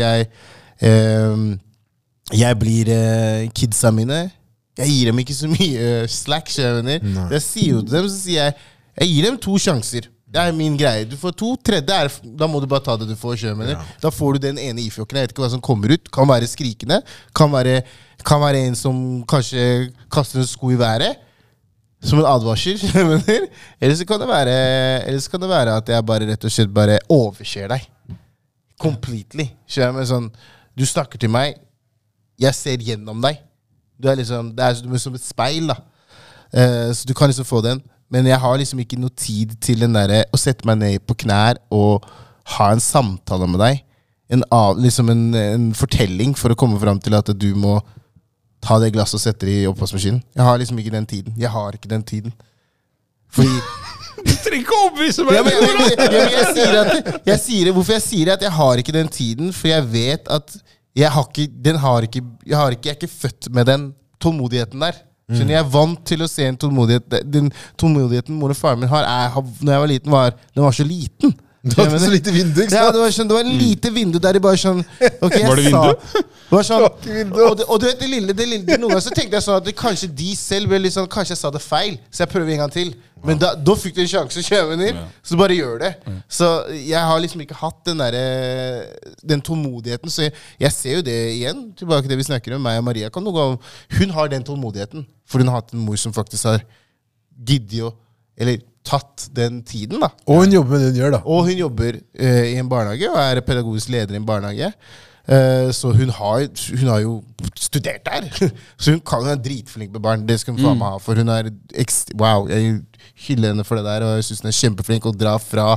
Jeg blir kidsa mine, jeg gir dem ikke så mye slack, skjønner. Jeg sier jo til dem, så sier jeg gir dem 2 sjanser. Det min greie. Du får 2, tredje da må du bare ta det du får, skjønner. Ja. Da får du den ene ifjokken. Jeg vet ikke hva som kommer ut. Kan være skrikende. Kan være en som kanskje kaster en sko i været. Som en advarsel, skjønner. Eller så kan det være at jeg bare rett og slett bare overser deg. Completely. Skjønner. Sånn, du snakker til meg. Jeg ser gjennom deg. Du liksom, det som et speil da. Så du kan liksom få den. Men jeg har liksom ikke noe tid til den der, å sette meg ned på knær og ha en samtale med deg. Liksom en fortelling for å komme frem til at du må ta det glasset og sette det i oppvaskmaskinen. Jeg har liksom ikke den tiden. Jeg har ikke den tiden. Fordi du trenger ikke overbevise meg. Jeg sier at jeg har ikke den tiden, for jeg vet at jeg er ikke født med den tålmodigheten der. Jeg er vant til å se en tålmodighet. Den tålmodigheten mor og far min har, når jeg var liten, den var så liten. Du hadde så lite vindu, ikke sant? Ja, det var en lite vindu der det bare sånn, okay, var det vindu? Det var sånn, og du vet, det lille, noen ganger så tenkte jeg sånn at kanskje de selv ble litt sånn, kanskje jeg sa det feil, så jeg prøver en gang til. Men da fikk du en sjanse, kjøvenner, så bare gjør det. Så jeg har liksom ikke hatt den tålmodigheten, så jeg ser jo det igjen, tilbake til det vi snakker om, meg og Maria, hun har den tålmodigheten, for hun har hatt en mor som faktisk har giddet eller tatt den tiden da. Og hun jobber med det hun gjør da. Og hun jobber i en barnehage, og pedagogisk leder i en barnehage. Så hun har jo studert der. Så hun er dritflink med barn. Det skal hun faen meg ha, for hun wow, jeg hyller henne for det der, og jeg synes hun er kjempeflink å dra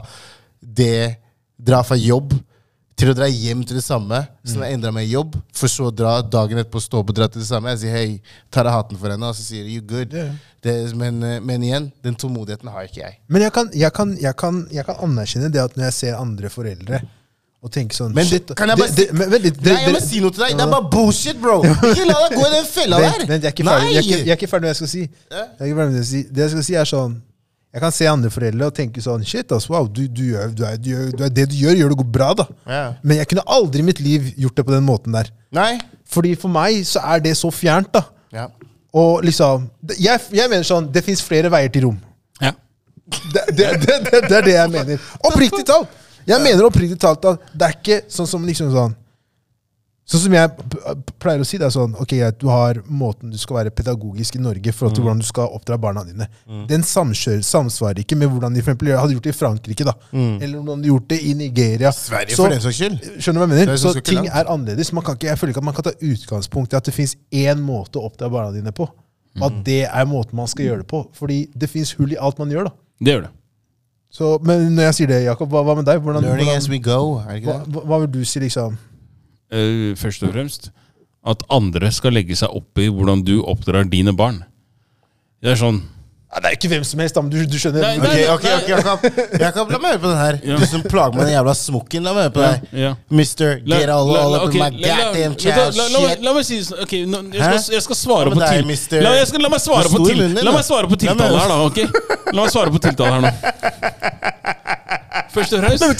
fra jobb til å dra hjem til det samme, så hun har endret meg i jobb, for så å dra dagen etterpå å stå opp og dra til det samme. Jeg sier, hei, tar jeg hatten for henne, og så sier jeg, you good. Men igjen, den tålmodigheten har ikke jeg. Men jeg kan anerkjenne det at når jeg ser andre foreldre, og tenker sånn, men shit, kan jeg bare jeg må si noe til deg, det bare bullshit, bro. Ikke la deg gå i den fella der. Jeg er ikke ferdig med det jeg skal si. Det jeg skal si sånn, jeg kan se andre foreldre og tenke sånn, shit, altså, wow, det du gjør det går bra da. Ja. Men jeg kunne aldri i mitt liv gjort det på den måten der. Nei. Fordi for meg så det så fjernt da. Ja. Og liksom, jeg mener sånn, det finnes flere veier til rom. Ja. Det det jeg mener. Oppriktig talt. Jeg mener oppriktig talt at det ikke sånn som liksom sånn, Sånn som jeg pleier å si, det sånn, ok, du har måten du skal være pedagogisk i Norge for hvordan du skal oppdra barna dine. Den samsvarer ikke med hvordan de for eksempel hadde gjort det i Frankrike, da. Eller hvordan de gjort det i Nigeria. Sverige for den saks skyld. Skjønner du hva jeg mener? Så ting annerledes. Jeg føler ikke at man kan ta utgangspunkt i at det finnes én måte å oppdra barna dine på. Og at det måten man skal gjøre det på. Fordi det finnes hull i alt man gjør, da. Det gjør det. Så, men når jeg sier det, Jakob, hva med deg? Learning as we go, er det ikke det? Hva vil du si, liksom? Først og fremst at andre skal legge seg opp i hvordan du oppdrar dine barn. Det sånn det er ikke hvem som helst, men du skjønner. Ok, Jakob, la meg høre på den her. Du som plager meg den jævla smokken, la meg høre på deg. Mister, get all up in my goddamn chest. La meg si sånn, ok, jeg skal svare på La meg svare på tiltale her da, ok? La meg svare på tiltale her nå. Først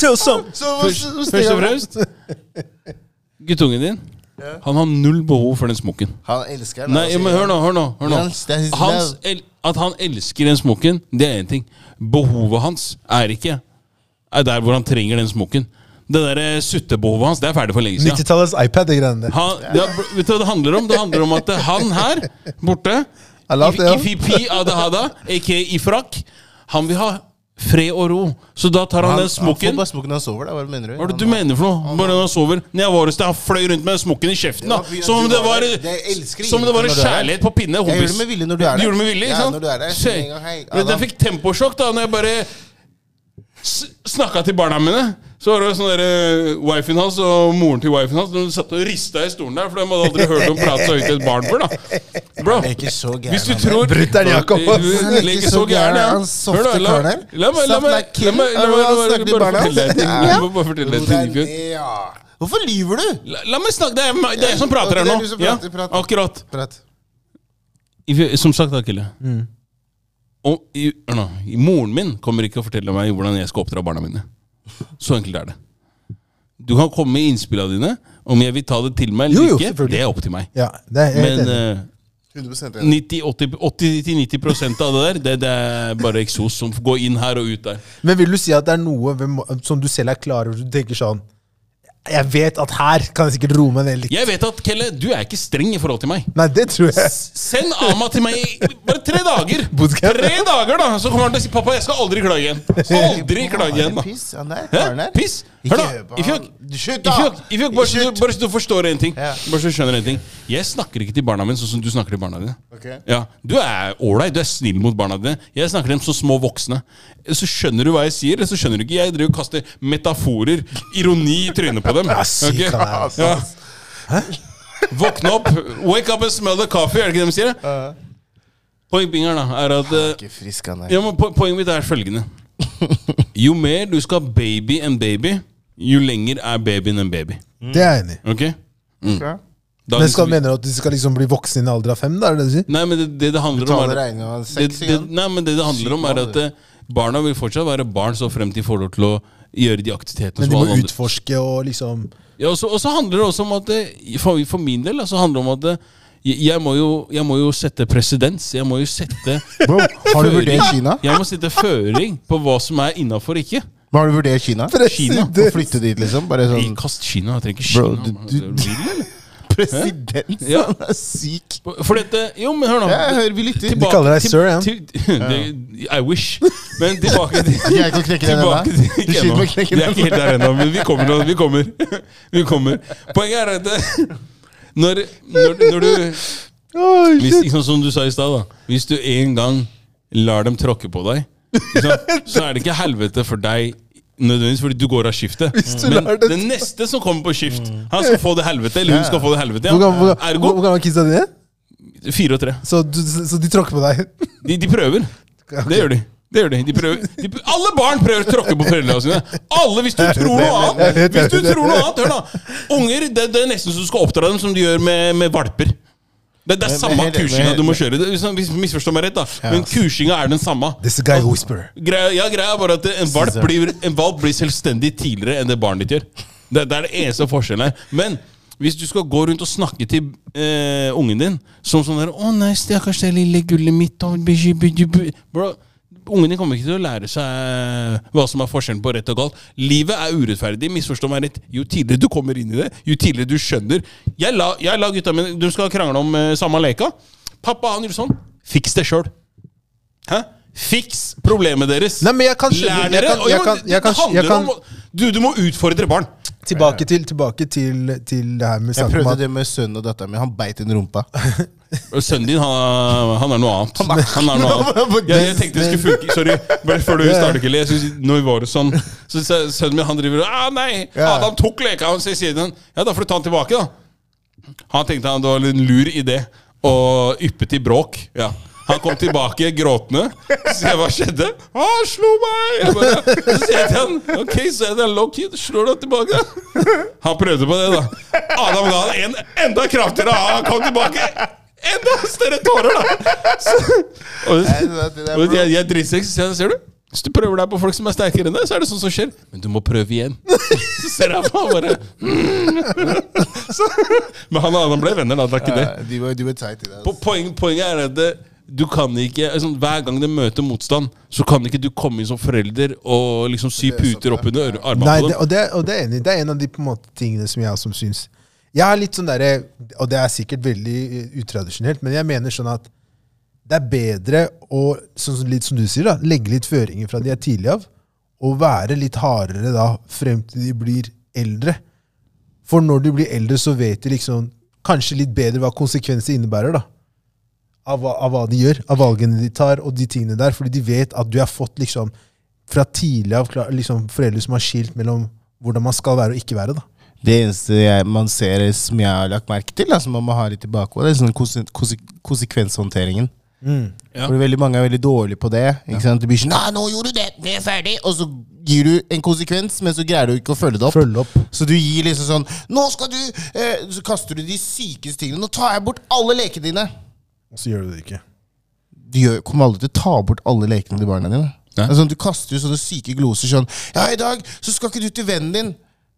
og fremst guttungen din, han har null behov for den smokken. Han elsker den. Nei, men hør nå. At han elsker den smokken, det en ting. Behovet hans ikke der hvor han trenger den smokken. Det der suttebehovet hans, det ferdig for lenge siden. 90-tallets iPad, det greiene der. Vet du hva det handler om? Det handler om at han her, borte, i Fipi Adahada, a.k.a. i frakk, han vil ha fred og ro. Så da tar han den smokken. Han får bare smokken når han sover, da. Hva mener du? Hva er det du mener for noe? Bare når han sover. Når jeg var hos deg, han fløy rundt med smokken i kjeften da. Som om det var en kjærlighet på pinne. Jeg gjør det med vilje når du er der. Du gjorde det med vilje, ikke sant? Ja, når du er der. Men jeg fikk temposjokk da, når jeg bare snakket til barna mine. Så var det sånn der wifien hans og moren til wifien hans, de satt og ristet i stolen der, for de hadde aldri hørt om prate så høyt til et barn før da. Bro, hvis du tror Brutteren Jakob, han er ikke så gæren, ja. Han softe karner. La meg bare fortelle deg ting. Hvorfor lyver du? La meg snakke, det er jeg som prater her nå. Ja, akkurat. Som sagt, Akille. Moren min kommer ikke å fortelle meg hvordan jeg skal oppdra barna mine. Så enkelt er det. Du kan komme med innspillene dine. Om jeg vil ta det til meg eller ikke, det er opp til meg. Ja, det er men 80-90% av det er bare eksos som går inn her og ut der. Men vil du si at det er noe som du selv er klar over, du tenker sånn, jeg vet at her kan jeg sikkert roe meg ned litt. Jeg vet at, Kelle, du er ikke streng i forhold til meg. Nei, det tror jeg. Send Ama til meg bare 3 dager. 3 dager da, så kommer han til å si, pappa, jeg skal aldri klage igjen. Aldri klage igjen da. Piss, han er karen her. Piss. Hør da, bare så du forstår en ting. Bare så du skjønner en ting. Jeg snakker ikke til barna mine sånn som du snakker til barna dine. Ja, du er ålreit, du er snill mot barna dine. Jeg snakker til dem som små voksne. Så skjønner du hva jeg sier, så skjønner du ikke. Jeg driver og kaster metaforer, ironi i trynet på dem. Ja. Våkne opp, wake up and smell the coffee, er det ikke det de sier? Poenget da, er at poenget mitt er følgende. Jo mer du skal baby en baby, jo lenger er babyen en baby. Det er jeg enig. Ok? Men mener du at de skal liksom bli voksne i en alder av 5? Da, er det du sier? Nei, men det handler om det handler om er at barna vil fortsatt være barn så frem til får lov til å gjøre de aktivitetene. Men de må utforske og liksom... Ja, og så handler det også om at for min del så handler det om at jeg må jo sette presedens. Jeg må jo sette Bro, har du vurdert Kina? Jeg må sette føring på hva som er innenfor og ikke. Har du vurdert Kina? Kina. Å flytte dit liksom? Bare sånn... Kast Kina, jeg trenger ikke Kina. Bro, du president, ja. Han er syk. For dette, jo, men hør nå. Jeg hører vi lytter. De kaller deg sir, ja. I wish. Men tilbake til... Jeg kan knekke den enda. Du skyter med knekke den enda. Det er ikke helt der enda, men vi kommer. Poenget er at når du som du sa i sted da, hvis du en gang lar dem tråkke på deg, så er det ikke helvete for deg nødvendigvis fordi du går av skiftet. Men den neste som kommer på skift, han skal få det helvete, eller hun skal få det helvete. Hvor gammel er kidsa dine? 4 og 3. Så de tråkker på deg? De prøver. Det gjør de. De prøver. Alle barn prøver å tråkke på foreldrene sine. Alle, hvis du tror noe annet. Hør da. Unger, det er nesten så du skal oppdra dem som de gjør med valper. Det er samme kursinga du må kjøre. Hvis misforstår meg rett da. Men kursinga er den samme. This is a guy whisperer. Greia er bare at en valp blir selvstendig tidligere enn det barnet ditt gjør. Det er det eneste forskjellen her. Men hvis du skal gå rundt og snakke til ungen din som sånn der, å nei, stakkars det lille gullet mitt. Bro, ungene kommer ikke til å lære seg hva som forskjellen på rett og galt. Livet urettferdig, misforstå meg rett. Jo tidligere du kommer inn i det, jo tidligere du skjønner. Jeg la gutta mine, de skal krangle om samme leka. Pappa, han gjør sånn. Fiks det selv. Hæ? Fiks problemet deres. Nei, men jeg kan skjønne. Du må utfordre barn. Tilbake til det her med jeg prøvde det med sønnen og datteren min. Han beit en rumpa. Sønnen din, han noe annet. Han noe annet. Jeg tenkte det skulle funke. Sorry, bare før du starter ikke. Jeg synes, når var det sånn, så sønnen min, han driver, nei, Adam tok leka. Så sier han, ja, da får du ta han tilbake da. Han tenkte det var en lur idé, og yppet i bråk, ja. Han kom tilbake gråtende. Så sier jeg, hva skjedde? Han slo meg! Så sier jeg til han, ok, så er det en low kid. Slår du tilbake? Han prøvde på det da. Adam ga han en enda kraftigere. Han kom tilbake. Enda større tårer da. Og jeg drittsekk, så sier jeg, ser du? Hvis du prøver deg på folk som sterkere enn deg, så det sånn som skjer. Men du må prøve igjen. Så ser jeg på bare Men han og Adam ble venner da, det ikke det. De var tight i det. Poenget at du kan ikke, hver gang de møter motstand, så kan ikke du komme inn som forelder og liksom sy puter opp under armene på dem. Og det er enig. Det er en av de på en måte tingene som jeg også synes. Jeg har litt sånn der, og det er sikkert veldig utradisjonelt, men jeg mener sånn at det er bedre å, litt som du sier da, legge litt føringer fra de tidlig av, og være litt hardere da, frem til de blir eldre. For når de blir eldre, så vet de liksom, kanskje litt bedre hva konsekvenser innebærer da. Av hva de gjør, av valgene de tar, og de tingene der, fordi de vet at du har fått liksom, fra tidlig av liksom, foreldre som har skilt mellom hvordan man skal være og ikke være da. Det eneste man ser som jeg har lagt merke til, som man må ha litt tilbake, det er sånn konsekvenshåndteringen. Ja. For veldig mange er veldig dårlige på det. Ikke sant? Det blir sånn, nå gjorde du det, det er ferdig, og så gir du en konsekvens, men så greier du ikke å følge det opp. Så du gir liksom sånn, nå skal du, så kaster du de sykeste tingene, nå tar jeg bort alle lekene dine. Og så gjør du det ikke. Du kommer aldri til å ta bort alle lekene til barna dine. Ja. Altså, du kaster jo sånne syke gloser sånn, ja, i dag så skal ikke du til vennen din.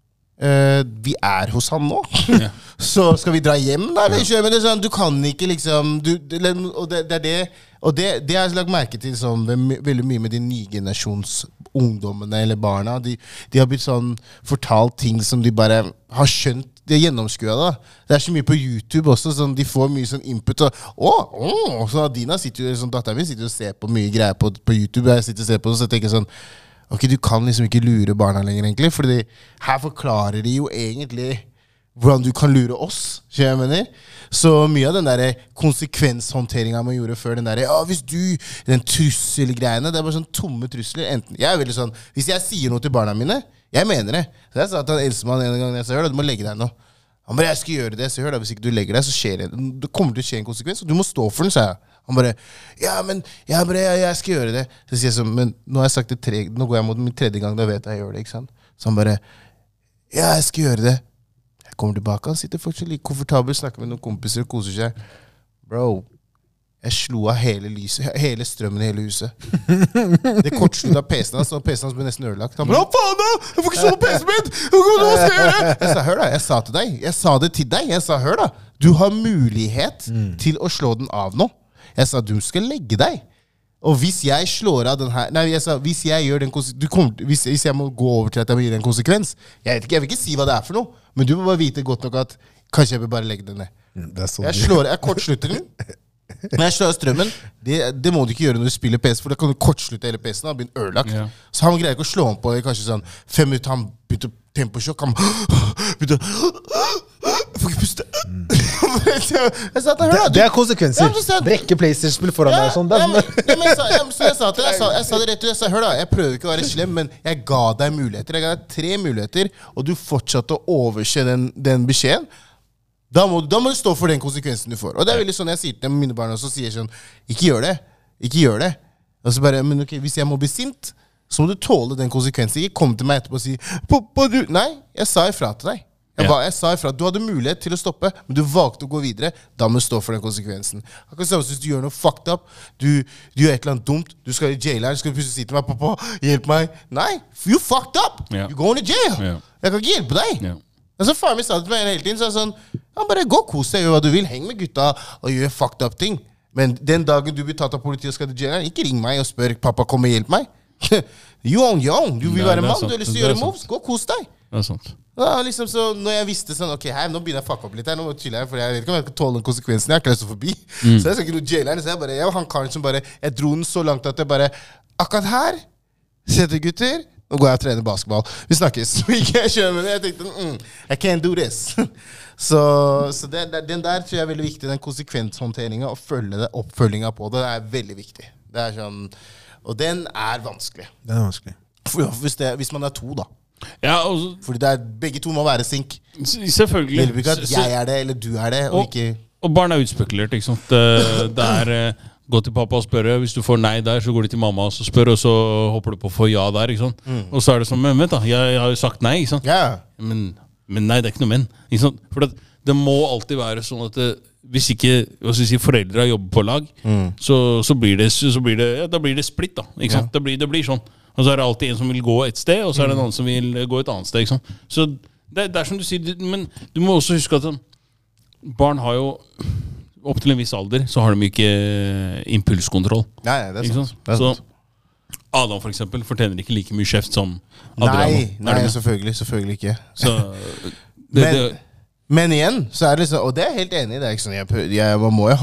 Vi hos han nå. Ja. Så skal vi dra hjem da? Ja. Men det er sånn, du kan ikke liksom, og det har jeg lagt merke til sånn, veldig mye med de nye generasjons ungdommene eller barna. De har blitt sånn fortalt ting som de bare har skjønt. De har gjennomskuet da. Det er så mye på YouTube også, sånn, de får mye sånn input. Og så Adina sitter jo, sånn, datteren min sitter og ser på mye greier på YouTube. Jeg sitter og ser på det, så jeg tenker sånn, ok, du kan liksom ikke lure barna lenger egentlig, fordi her forklarer de jo egentlig hvordan du kan lure oss, skjønner jeg mener. Så mye av den der konsekvenshåndteringen man gjorde før, den der, hvis du, den trusselgreiene, det er bare sånn tomme trusler. Enten, jeg er veldig sånn, hvis jeg sier noe til barna mine, jeg mener det. Så jeg sa til han eldstemann en gang, jeg sa, hør da, du må legge deg nå. Han bare, jeg skal gjøre det, så hør da, hvis ikke du legger deg, så skjer det. Det kommer til å skje en konsekvens, og du må stå for den, sa jeg. Han bare, jeg skal gjøre det. Så sier jeg sånn, men nå har jeg sagt det nå går jeg mot min tredje gang, da vet jeg gjør det, ikke sant? Så han bare, jeg skal gjøre det. Jeg kommer tilbake, han sitter fortsatt like komfortabel, snakker med noen kompiser og koser seg. Bro, jeg slo av hele strømmen i hele huset. Det kortsluttet av PC-en hans, og PC-en hans ble nesten ødelagt. Han bare, hva faen da? Jeg får ikke slå på PC-en min! Hva skal jeg gjøre? Jeg sa, hør da, jeg sa til deg. Jeg sa det til deg. Jeg sa, hør da, du har mulighet til å slå den av nå. Jeg sa, du skal legge deg. Og hvis jeg slår av den her, nei, jeg sa, hvis jeg gjør den hvis jeg må gå over til at jeg må gi den konsekvens, jeg vil ikke si hva det er for noe, men du må bare vite godt nok at kanskje jeg vil bare legge den ned. Jeg kortslutter den. Når jeg slår av strømmen, det må du ikke gjøre når du spiller PC, for da kan du kortslutte hele PC-en, han begynner ødelagt. Ja. Så han greier ikke å slå om på det, kanskje sånn 5 minutter, han begynte temposjokk, han begynte jeg får ikke puste. Jeg sa til hør da. Det er konsekvenser. Brekke PlayStation-spill foran deg og sånn. Jeg sa det rett ut, jeg sa, hør da, jeg prøver ikke å være slem, men jeg ga deg muligheter. Jeg ga deg 3 muligheter, og du fortsatte å overse den beskjeden. Da må du stå for den konsekvensen du får. Og det er veldig sånn jeg sier til mine barn også, sier sånn, ikke gjør det. Og så bare, men ok, hvis jeg må bli sint, så må du tåle den konsekvensen. Ikke kom til meg etterpå og si, pappa, du... Nei, jeg sa ifra til deg. Jeg sa ifra, du hadde mulighet til å stoppe, men du valgte å gå videre, da må du stå for den konsekvensen. Akkurat sånn, hvis du gjør noe fucked up, du gjør et eller annet dumt, du skal i jaileren, skal du plutselig si til meg, pappa, hjelp meg. Nei, you fucked up. You're going to jail. Jeg kan ikke hjelpe deg. Og så faren min sa det til meg hele tiden, så jeg sånn, han bare gå kos deg, gjør hva du vil, heng med gutta og gjør fucked up ting. Men den dagen du blir tatt av politiet og skal til jaileren, ikke ring meg og spør, pappa, kom og hjelp meg. You on your own. Du vil være mann, du har lyst til å gjøre moves. Gå og kos deg. Det er sant. Ja, liksom så når jeg visste sånn, ok, nå begynner jeg å fucke opp litt her, nå må jeg chille her, for jeg vet ikke om jeg kan tåle den konsekvensen, jeg har ikke lyst til å forbi. Så jeg skal ikke noe jaileren, så jeg var han karen som bare, jeg dro den så langt at jeg bare, akkurat her, sette gutter, nå går jeg og trener basketball. Vi snakkes. Ikke jeg kjører med det, jeg tenkte, I can't do this. Så den der tror jeg er veldig viktig, den konsekvenshåndteringen og oppfølgingen på det er veldig viktig. Det er sånn, og den er vanskelig. Den er vanskelig. Hvis man er to da. Ja, og, Fordi begge to må være synk. Selvfølgelig. Det ikke at jeg er det, eller du er det, og barn er utspekulert, ikke sant? Det er gå til pappa og spørre. Hvis du får nei der, så går de til mamma og spør, og så hopper du på å få ja der, ikke sant? Og så er det sånn, men vent da, jeg har jo sagt nei, ikke sant? Ja. Men nei, det er ikke noe men, ikke sant? For det må alltid være sånn at hvis ikke foreldre jobber på lag, så blir det da blir det splitt da, ikke sant? Det blir sånn. Og så er det alltid en som vil gå et sted, og så er det en annen som vil gå et annet sted, ikke sant? Så det er som du sier, men du må også huske at barn har jo, opp til en viss alder, så har de ikke impulskontroll. Nei, det er sant. Så Adam for eksempel fortjener ikke like mye kjeft som Adriano. Nei, selvfølgelig ikke. Så, men igjen, så er det liksom, og det er jeg helt enig i, det er ikke sånn, man må jo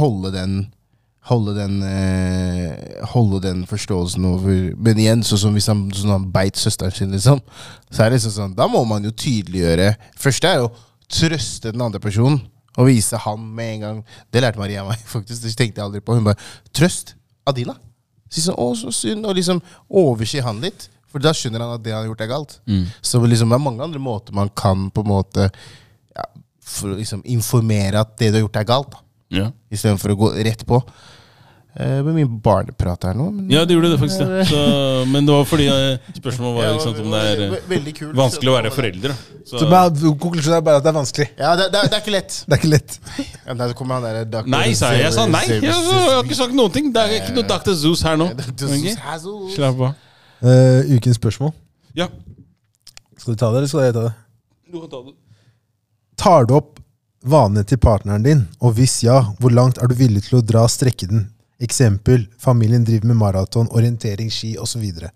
holde den forståelsen over, men igjen, sånn hvis han beit søsteren sin, liksom, så er det sånn, da må man jo tydeliggjøre, først er jo trøste den andre personen, og vise han med en gang, det lærte Maria meg faktisk, det tenkte jeg aldri på, hun bare, trøst Adila, si sånn, så synd, og liksom overse han litt, for da skjønner han at det han har gjort er galt. Så liksom, det er mange andre måter man kan på en måte, for å liksom informere at det du har gjort er galt, da. I stedet for å gå rett på. Med min barneprat her nå. Ja, det gjorde det faktisk det. Så, men det var fordi spørsmålet var ikke sant, om det er vanskelig å være foreldre. Så konklusjonen er bare at det er vanskelig. Ja, det er ikke lett. Det er ikke lett. Ja, der kommer han der nei, sa jeg. Jeg sa nei. Jeg har ikke sagt noen ting. Det er ikke noe Dr. Zeus her nå. Slapp av. Ukens spørsmål. Ja. Skal du ta det, eller skal jeg ta det? Du kan ta det. Tar du opp vanene til partneren din, og hvis ja, hvor langt er du villig til å dra strekke den? Eksempel, familien driver med maraton, orientering, ski, og så videre.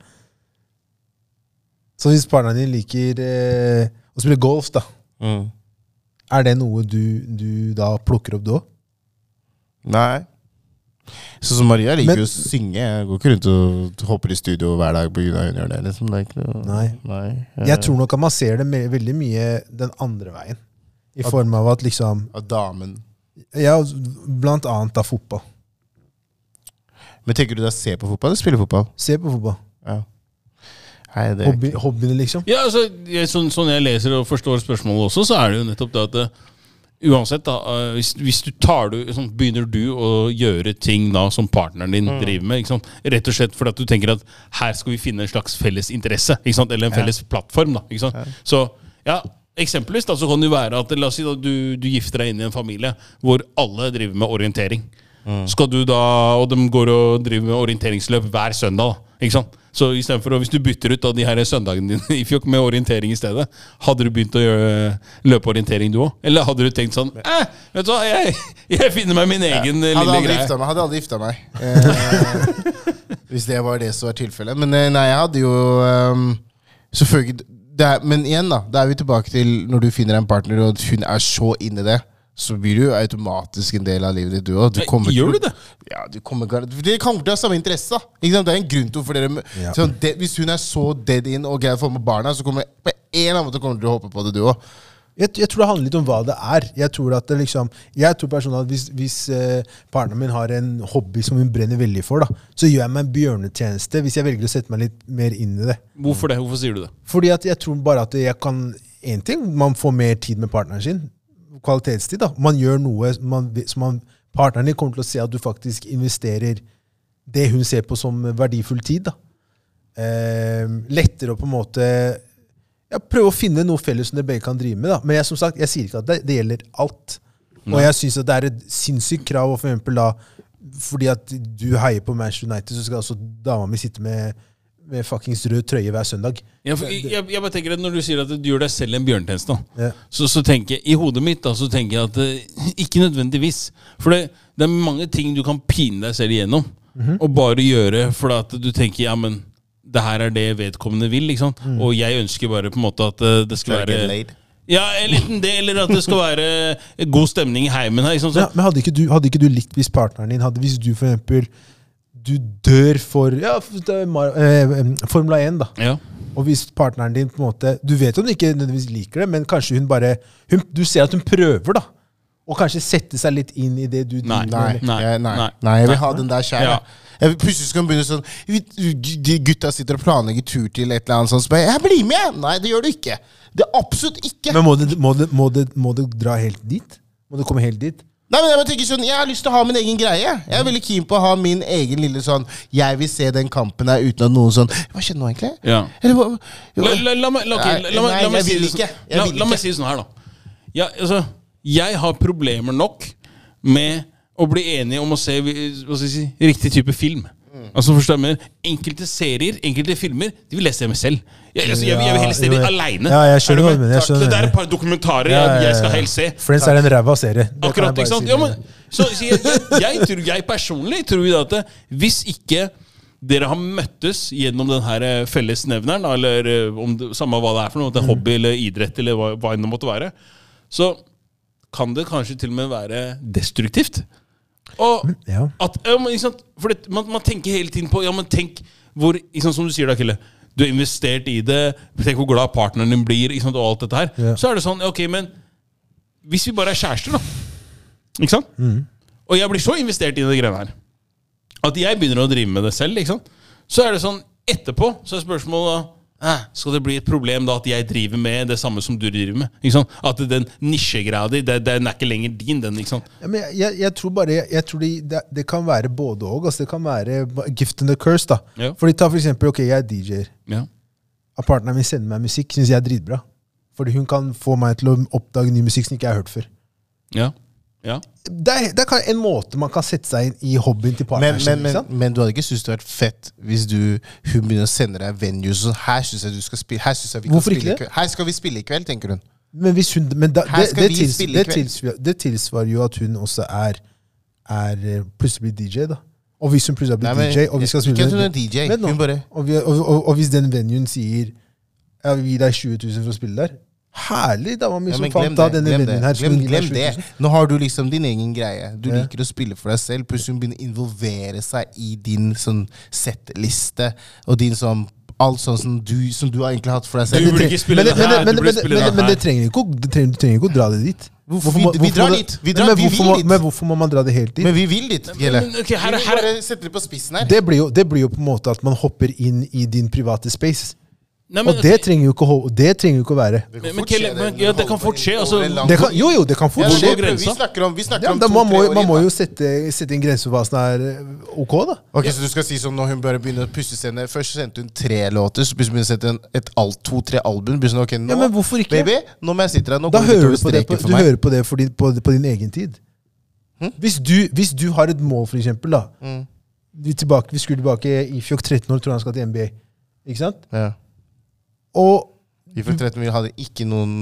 Så hvis partneren din liker å spille golf, da, er det noe du da plukker opp da? Nei. Så som Maria liker jo å synge, jeg går ikke rundt og hopper i studio hver dag på grunn av hun gjør det, liksom. Det er ikke noe... Nei. Jeg tror nok at man ser det veldig mye den andre veien. I form av at liksom... Av damen. Ja, blant annet av fotball. Men tenker du da se på fotball eller spille fotball? Se på fotball. Ja. Nei, det Hobbyene liksom? Ja, altså, sånn jeg leser og forstår spørsmålet også, så er det jo nettopp det at uansett da, hvis du sånn, begynner du å gjøre ting da som partneren din driver med, ikke sant? Rett og slett fordi at du tenker at her skal vi finne en slags felles interesse, ikke sant? Eller en felles plattform da, ikke sant? Så ja, eksempelvis da, så kan det jo være at la oss si at du gifter deg inn i en familie hvor alle driver med orientering. Skal du da, og de går og driver med orienteringsløp hver søndag da, ikke sant? Så i stedet for, hvis du bytter ut av de her søndagene dine i fjokk med orientering i stedet, hadde du begynt å løpe orientering du også? Eller hadde du tenkt sånn, vet du hva, jeg finner meg min egen lille greie. Hadde aldri giftet meg. Hvis det var det som var tilfellet. Men nei, jeg hadde jo selvfølgelig, men igjen da, da er vi tilbake til når du finner en partner og hun er så inne i det, så blir du automatisk en del av livet ditt du også. Gjør du det? Ja, det kommer til å ha samme interesse. Ikke sant? Det er en grunn til for dere. Sånn, hvis hun er så dead in og greier å få med barna, så kommer på en eller annen måte til å håpe på det du også. Jeg tror det handler litt om hva det er. Jeg tror at det liksom, personlig at hvis partneren min har en hobby som hun brenner veldig for, da, så gjør jeg meg en bjørnetjeneste hvis jeg velger å sette meg litt mer inn i det. Hvorfor det? Hvorfor sier du det? Fordi at jeg tror bare at jeg kan, en ting, man får mer tid med partneren sin, kvalitetstid da. Man gjør noe som partneren din kommer til å se at du faktisk investerer det hun ser på som verdifull tid da. Lettere å på en måte prøve å finne noe felles som dere begge kan drive med da. Men som sagt, jeg sier ikke at det gjelder alt. Og jeg synes at det er et sinnssykt krav for eksempel da, fordi at du heier på Manchester United, så skal også dama mi sitte med med fuckings rød trøye hver søndag. Jeg bare tenker at når du sier at du gjør deg selv en bjørntjeneste, så tenker jeg, i hodet mitt da, så tenker jeg at ikke nødvendigvis. For det er mange ting du kan pine deg selv igjennom, og bare gjøre for at du tenker, ja, men det her er det vedkommende vil, liksom. Og jeg ønsker bare på en måte at det skal være... Ja, en liten del, eller at det skal være god stemning i heimen her. Liksom, ja, men hadde ikke du likt hvis partneren din hvis du for eksempel du dør for Formula 1 da. Ja. Og hvis partneren din på en måte du vet om du ikke nødvendigvis liker det, men kanskje hun bare du ser at hun prøver da og kanskje sette seg litt inn i det du Nei, jeg vil ha den der selv. Ja. Jeg plutselig skal begynne sånn gutta sitter og planlegger tur til et eller annet sånt, så bare, jeg blir med! Nei, det gjør du ikke. Det er absolutt ikke. Men må det dra helt dit? Må det komme helt dit? Nei, men jeg tenker sånn, jeg har lyst til å ha min egen greie. Jeg er veldig keen på å ha min egen lille sånn, jeg vil se den kampen her uten at noen sånn, hva skjedde nå egentlig? Ja. La meg si sånn her da. Ja, altså, jeg har problemer nok med å bli enig om å se hva skal jeg si, riktig type film. Altså forstår jeg, enkelte serier, enkelte filmer, de vil lese det med selv. Jeg vil helst se det alene. Ja, jeg skjønner det, men det er et par dokumentarer jeg skal helst se. Friends er en ræva serie. Akkurat, ikke sant? Ja, men, så jeg personlig tror at hvis ikke dere har møttes gjennom den her fellesnevneren, eller om det, samme hva det er for noe, det er hobby eller idrett eller hva det måtte være, så kan det kanskje til og med være destruktivt. Og at, for det, man tenker hele tiden på, men tenk hvor, som du sier da, Kille, du har investert i det, tenk hvor glad partneren din blir, og alt dette her, så er det sånn, ok, men hvis vi bare er kjærester da, ikke sant? Og jeg blir så investert i det greiene her, at jeg begynner å drive med det selv, ikke sant? Så er det sånn, etterpå, så er spørsmålet da, skal det bli et problem da at jeg driver med det samme som du driver med? Ikke sant? At den nisjegreia di, den er ikke lenger din, den, ikke sant? Ja, men jeg tror det kan være både og, altså det kan være gift and the curse da. Ja. Fordi ta for eksempel, ok, jeg er DJ-er. Ja. Og partneren min sender meg musikk, synes jeg er dritbra. Fordi hun kan få meg til å oppdage ny musikk som ikke jeg har hørt før. Ja. Ja. Det er en måte man kan sette seg inn i hobbyen til partneren. Men du hadde ikke syntes det hadde vært fett hvis hun begynner å sende deg venues og her synes jeg du skal spille, her synes jeg vi kan Hvorfor spille ikke det? Her skal vi spille i kveld, tenker hun. Men hvis hun, det tilsvarer jo at hun også plutselig blir DJ da. Og hvis hun plutselig blir DJ, og vi skal spille ikke hun er DJ, hun bare og hvis den venuen sier jeg vil gi deg 20 000 for å spille der, herlig, da var mye som fant da denne vennen her. Glem det. Nå har du liksom din egen greie. Du liker å spille for deg selv, plutselig begynner å involvere seg i din sånn settliste, og din sånn, alt sånn som du har egentlig hatt for deg selv. Du burde ikke spille det her, du burde spille det her. Men det trenger ikke å dra det dit. Vi drar dit. Vi vil dit. Men hvorfor må man dra det helt dit? Men vi vil dit, Gjelle. Vi bare setter det på spissen her. Det blir jo på en måte at man hopper inn i din private space. Nei, men, og det trenger jo ikke å være. Det kan fort skje. Altså, det kan fort skje. Vi snakker om man må jo sette en grense for hva som er ok da. Ok, så du skal si som når hun bare begynner å pusse scene. Først sendte hun 3 låter, så begynner hun å sette 2-3 album. Ok, nå, men hvorfor ikke? Baby, nå må jeg sitte her. Nå da hører du hører på det på din egen tid. Hvis du har et mål, for eksempel da. Vi skulle tilbake i Fjok 13 år, tror han skal til NBA. Ikke sant? Ja. Og vi for 13 år hadde ikke noen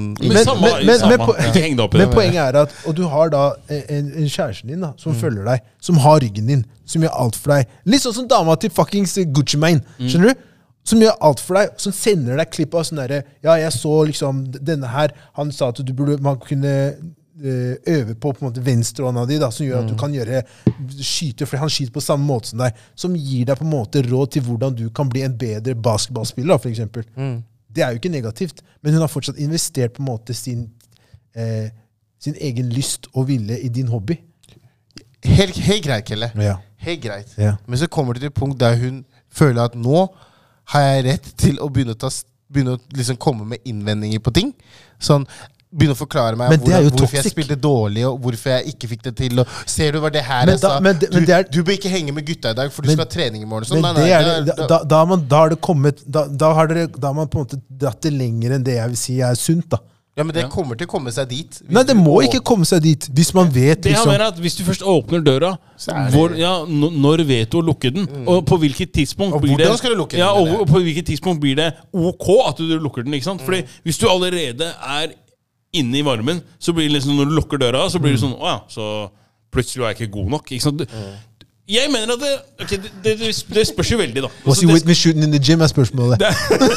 men poenget er at og du har da en kjæresten din da, som følger deg, som har ryggen din, som gjør alt for deg. Litt sånn som dama til fuckings Gucci Mane, skjønner du? Som gjør alt for deg, som sender deg klipp av sånn der, ja, jeg så liksom denne her, han sa at man kunne øve på en måte venstrehånda di da, som gjør at du kan skyte, for han skyter på samme måte som deg, som gir deg på en måte råd til hvordan du kan bli en bedre basketballspiller, for eksempel. Det er jo ikke negativt, men hun har fortsatt investert på en måte sin egen lyst og vilje i din hobby. Helt greit, Kelle. Ja. Helt greit. Ja. Men så kommer det til et punkt der hun føler at nå har jeg rett til å begynne å liksom komme med innvendinger på ting. Sånn, begynne å forklare meg hvorfor jeg spilte dårlig, og hvorfor jeg ikke fikk det til. Og ser du hva det her jeg sa? Du bør ikke henge med gutta i dag, for du skal ha trening i morgen. Sånn, da har man på en måte dratt det lenger enn det jeg vil si er sunt da. Ja, men det kommer til å komme seg dit. Nei, det må ikke komme seg dit. Hvis man vet Det liksom. at hvis du først åpner døra, når vet du å lukke den? Og på hvilket tidspunkt Og blir det hvordan skal du lukke den? Ja, og på hvilket tidspunkt blir det ok at du lukker den? Ikke sant? Fordi hvis du allerede er inne i varmen, så blir det liksom, når du lukker døra, så blir det sånn, så plutselig er jeg ikke god nok. Ikke sant? Jeg mener at det spørs jo veldig, da. Was he with me shooting in the gym, spørsmålet. Det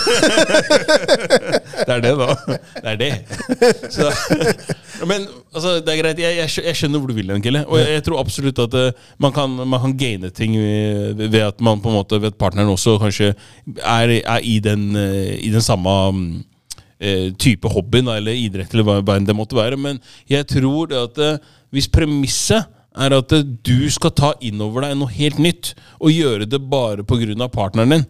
er det, da. Det er det. Så, men altså, det er greit. Jeg skjønner hvor du vil, Kelle. Og jeg tror absolutt at man kan gaine ting ved at man på en måte ved at partneren også kanskje er i den samme type hobbyen eller idrett eller hva enn det måtte være. Men jeg tror at hvis premisset er at du skal ta inn over deg noe helt nytt og gjøre det bare på grunn av partneren din,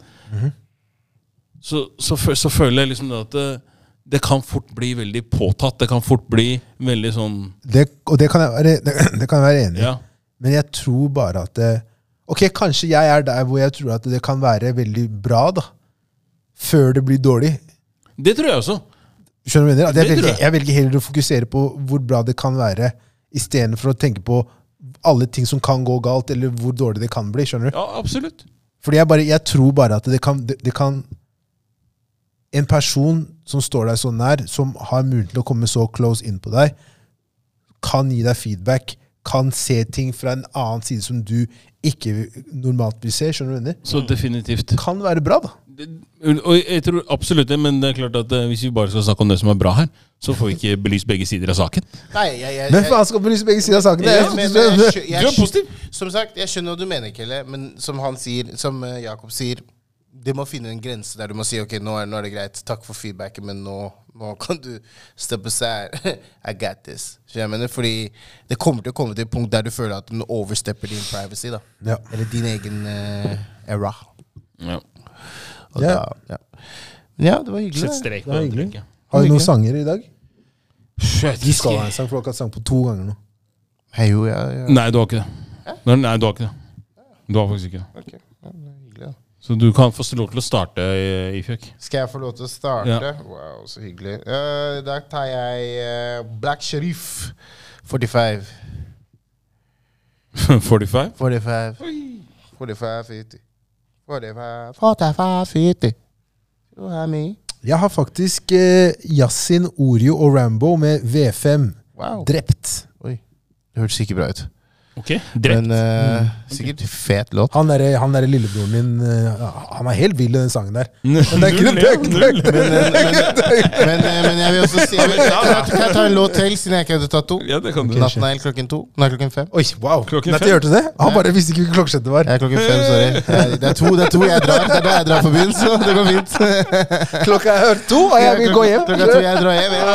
så føler jeg liksom at det kan fort bli veldig påtatt. Det kan fort bli veldig sånn Og det kan jeg være enig i. Ja. Men jeg tror bare at ok, kanskje jeg er der hvor jeg tror at det kan være veldig bra da, før det blir dårlig. Det tror jeg også. Skjønner du hva jeg mener? Det Jeg velger heller å fokusere på hvor bra det kan være, i stedet for å tenke på alle ting som kan gå galt, eller hvor dårlig det kan bli, skjønner du? Ja, absolutt. Fordi jeg tror bare at det kan en person som står deg så nær, som har mulighet til å komme så close inn på deg, kan gi deg feedback, kan se ting fra en annen side som du ikke normalt vil se, skjønner du? Så definitivt. Kan være bra da. Og jeg tror absolutt det, men det er klart at hvis vi bare skal snakke om det som er bra her, så får vi ikke belyst begge sider av saken. Nei, Men faen skal belyse begge sider av saken? Du er positiv. Som sagt, jeg skjønner hva du mener, Kelle, men som han sier, som Jakob sier, det må finne en grense der du må si, ok, nå er det greit, takk for feedbacken, men nå kan du steppe seg. I got this. Så jeg mener, fordi det kommer til å komme til et punkt der du føler at du overstepper din privacy, da. Ja. Eller din egen era. Ja. Ja. Det var hyggelig. Sett strek Det på var den hyggelig. trekken. Har du noen sanger i dag? Shit, De skal ha en sang, for dere har sang på 2 ganger nå. Hei, jo, ja. Nei, du har ikke det. Nei, du har ikke det. Du har faktisk ikke det. Ok, ja, det er hyggelig, da. Så du kan få lov til å starte i Fjøk. Skal jeg få lov til å starte? Ja. Wow, så hyggelig. Da tar jeg Black Sherif 45. 45? 45. 45, 50. 45, 50. Du har meg. Jeg har faktisk Yasin, Oreo og Rambo med V5 drept. Oi, det hørtes ikke bra ut. Ok, drept. Men sikkert fet låt. Han der lillebroren min, han er helt vill i den sangen der. Men det er ikke Null. Men jeg vil også si kan jeg ta en låt til, siden jeg ikke hadde tatt 2? Ja, det kan du. Nattnegl klokken 2. Nei, klokken 5. Oi, wow. Klokken Nei, 5. hørte du det? Han bare visste ikke hvilken klokkesett det var. Ja, klokken 5, sorry. Det er 2 jeg drar. Det er da jeg drar på byen, så det går fint. Klokka er 2, og jeg vil gå hjem. Klokka 2 jeg drar hjem.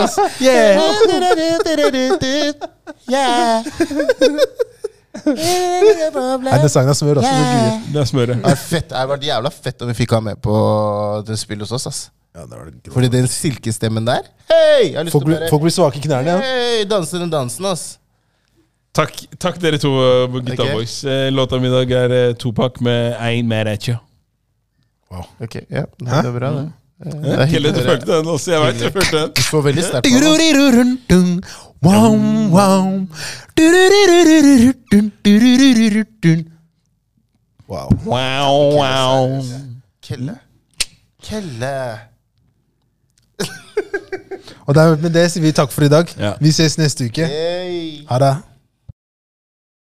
Nei, den sangen er smør også. Det er smøret. Det hadde vært jævla fett om vi fikk ha med på det spillet hos oss, ass. Ja, det var det. Fordi den silkestemmen der, hei! Jeg har lyst til å bare, Folk blir svake i knærne, ja. hei, danse den dansen, ass. Takk dere to, gutta Ok. boys. Låta mi i dag er Tupac med Ain't Mad At You. Ok, ja, det er bra det. Det er Kelle, du hyggelig. følte den også. Jeg vet du følte den. Du så veldig sterkt på den. Wow. Wow. Kelle. Og med det sier vi takk for i dag. Ja. Vi ses neste uke. Hey. Ha det.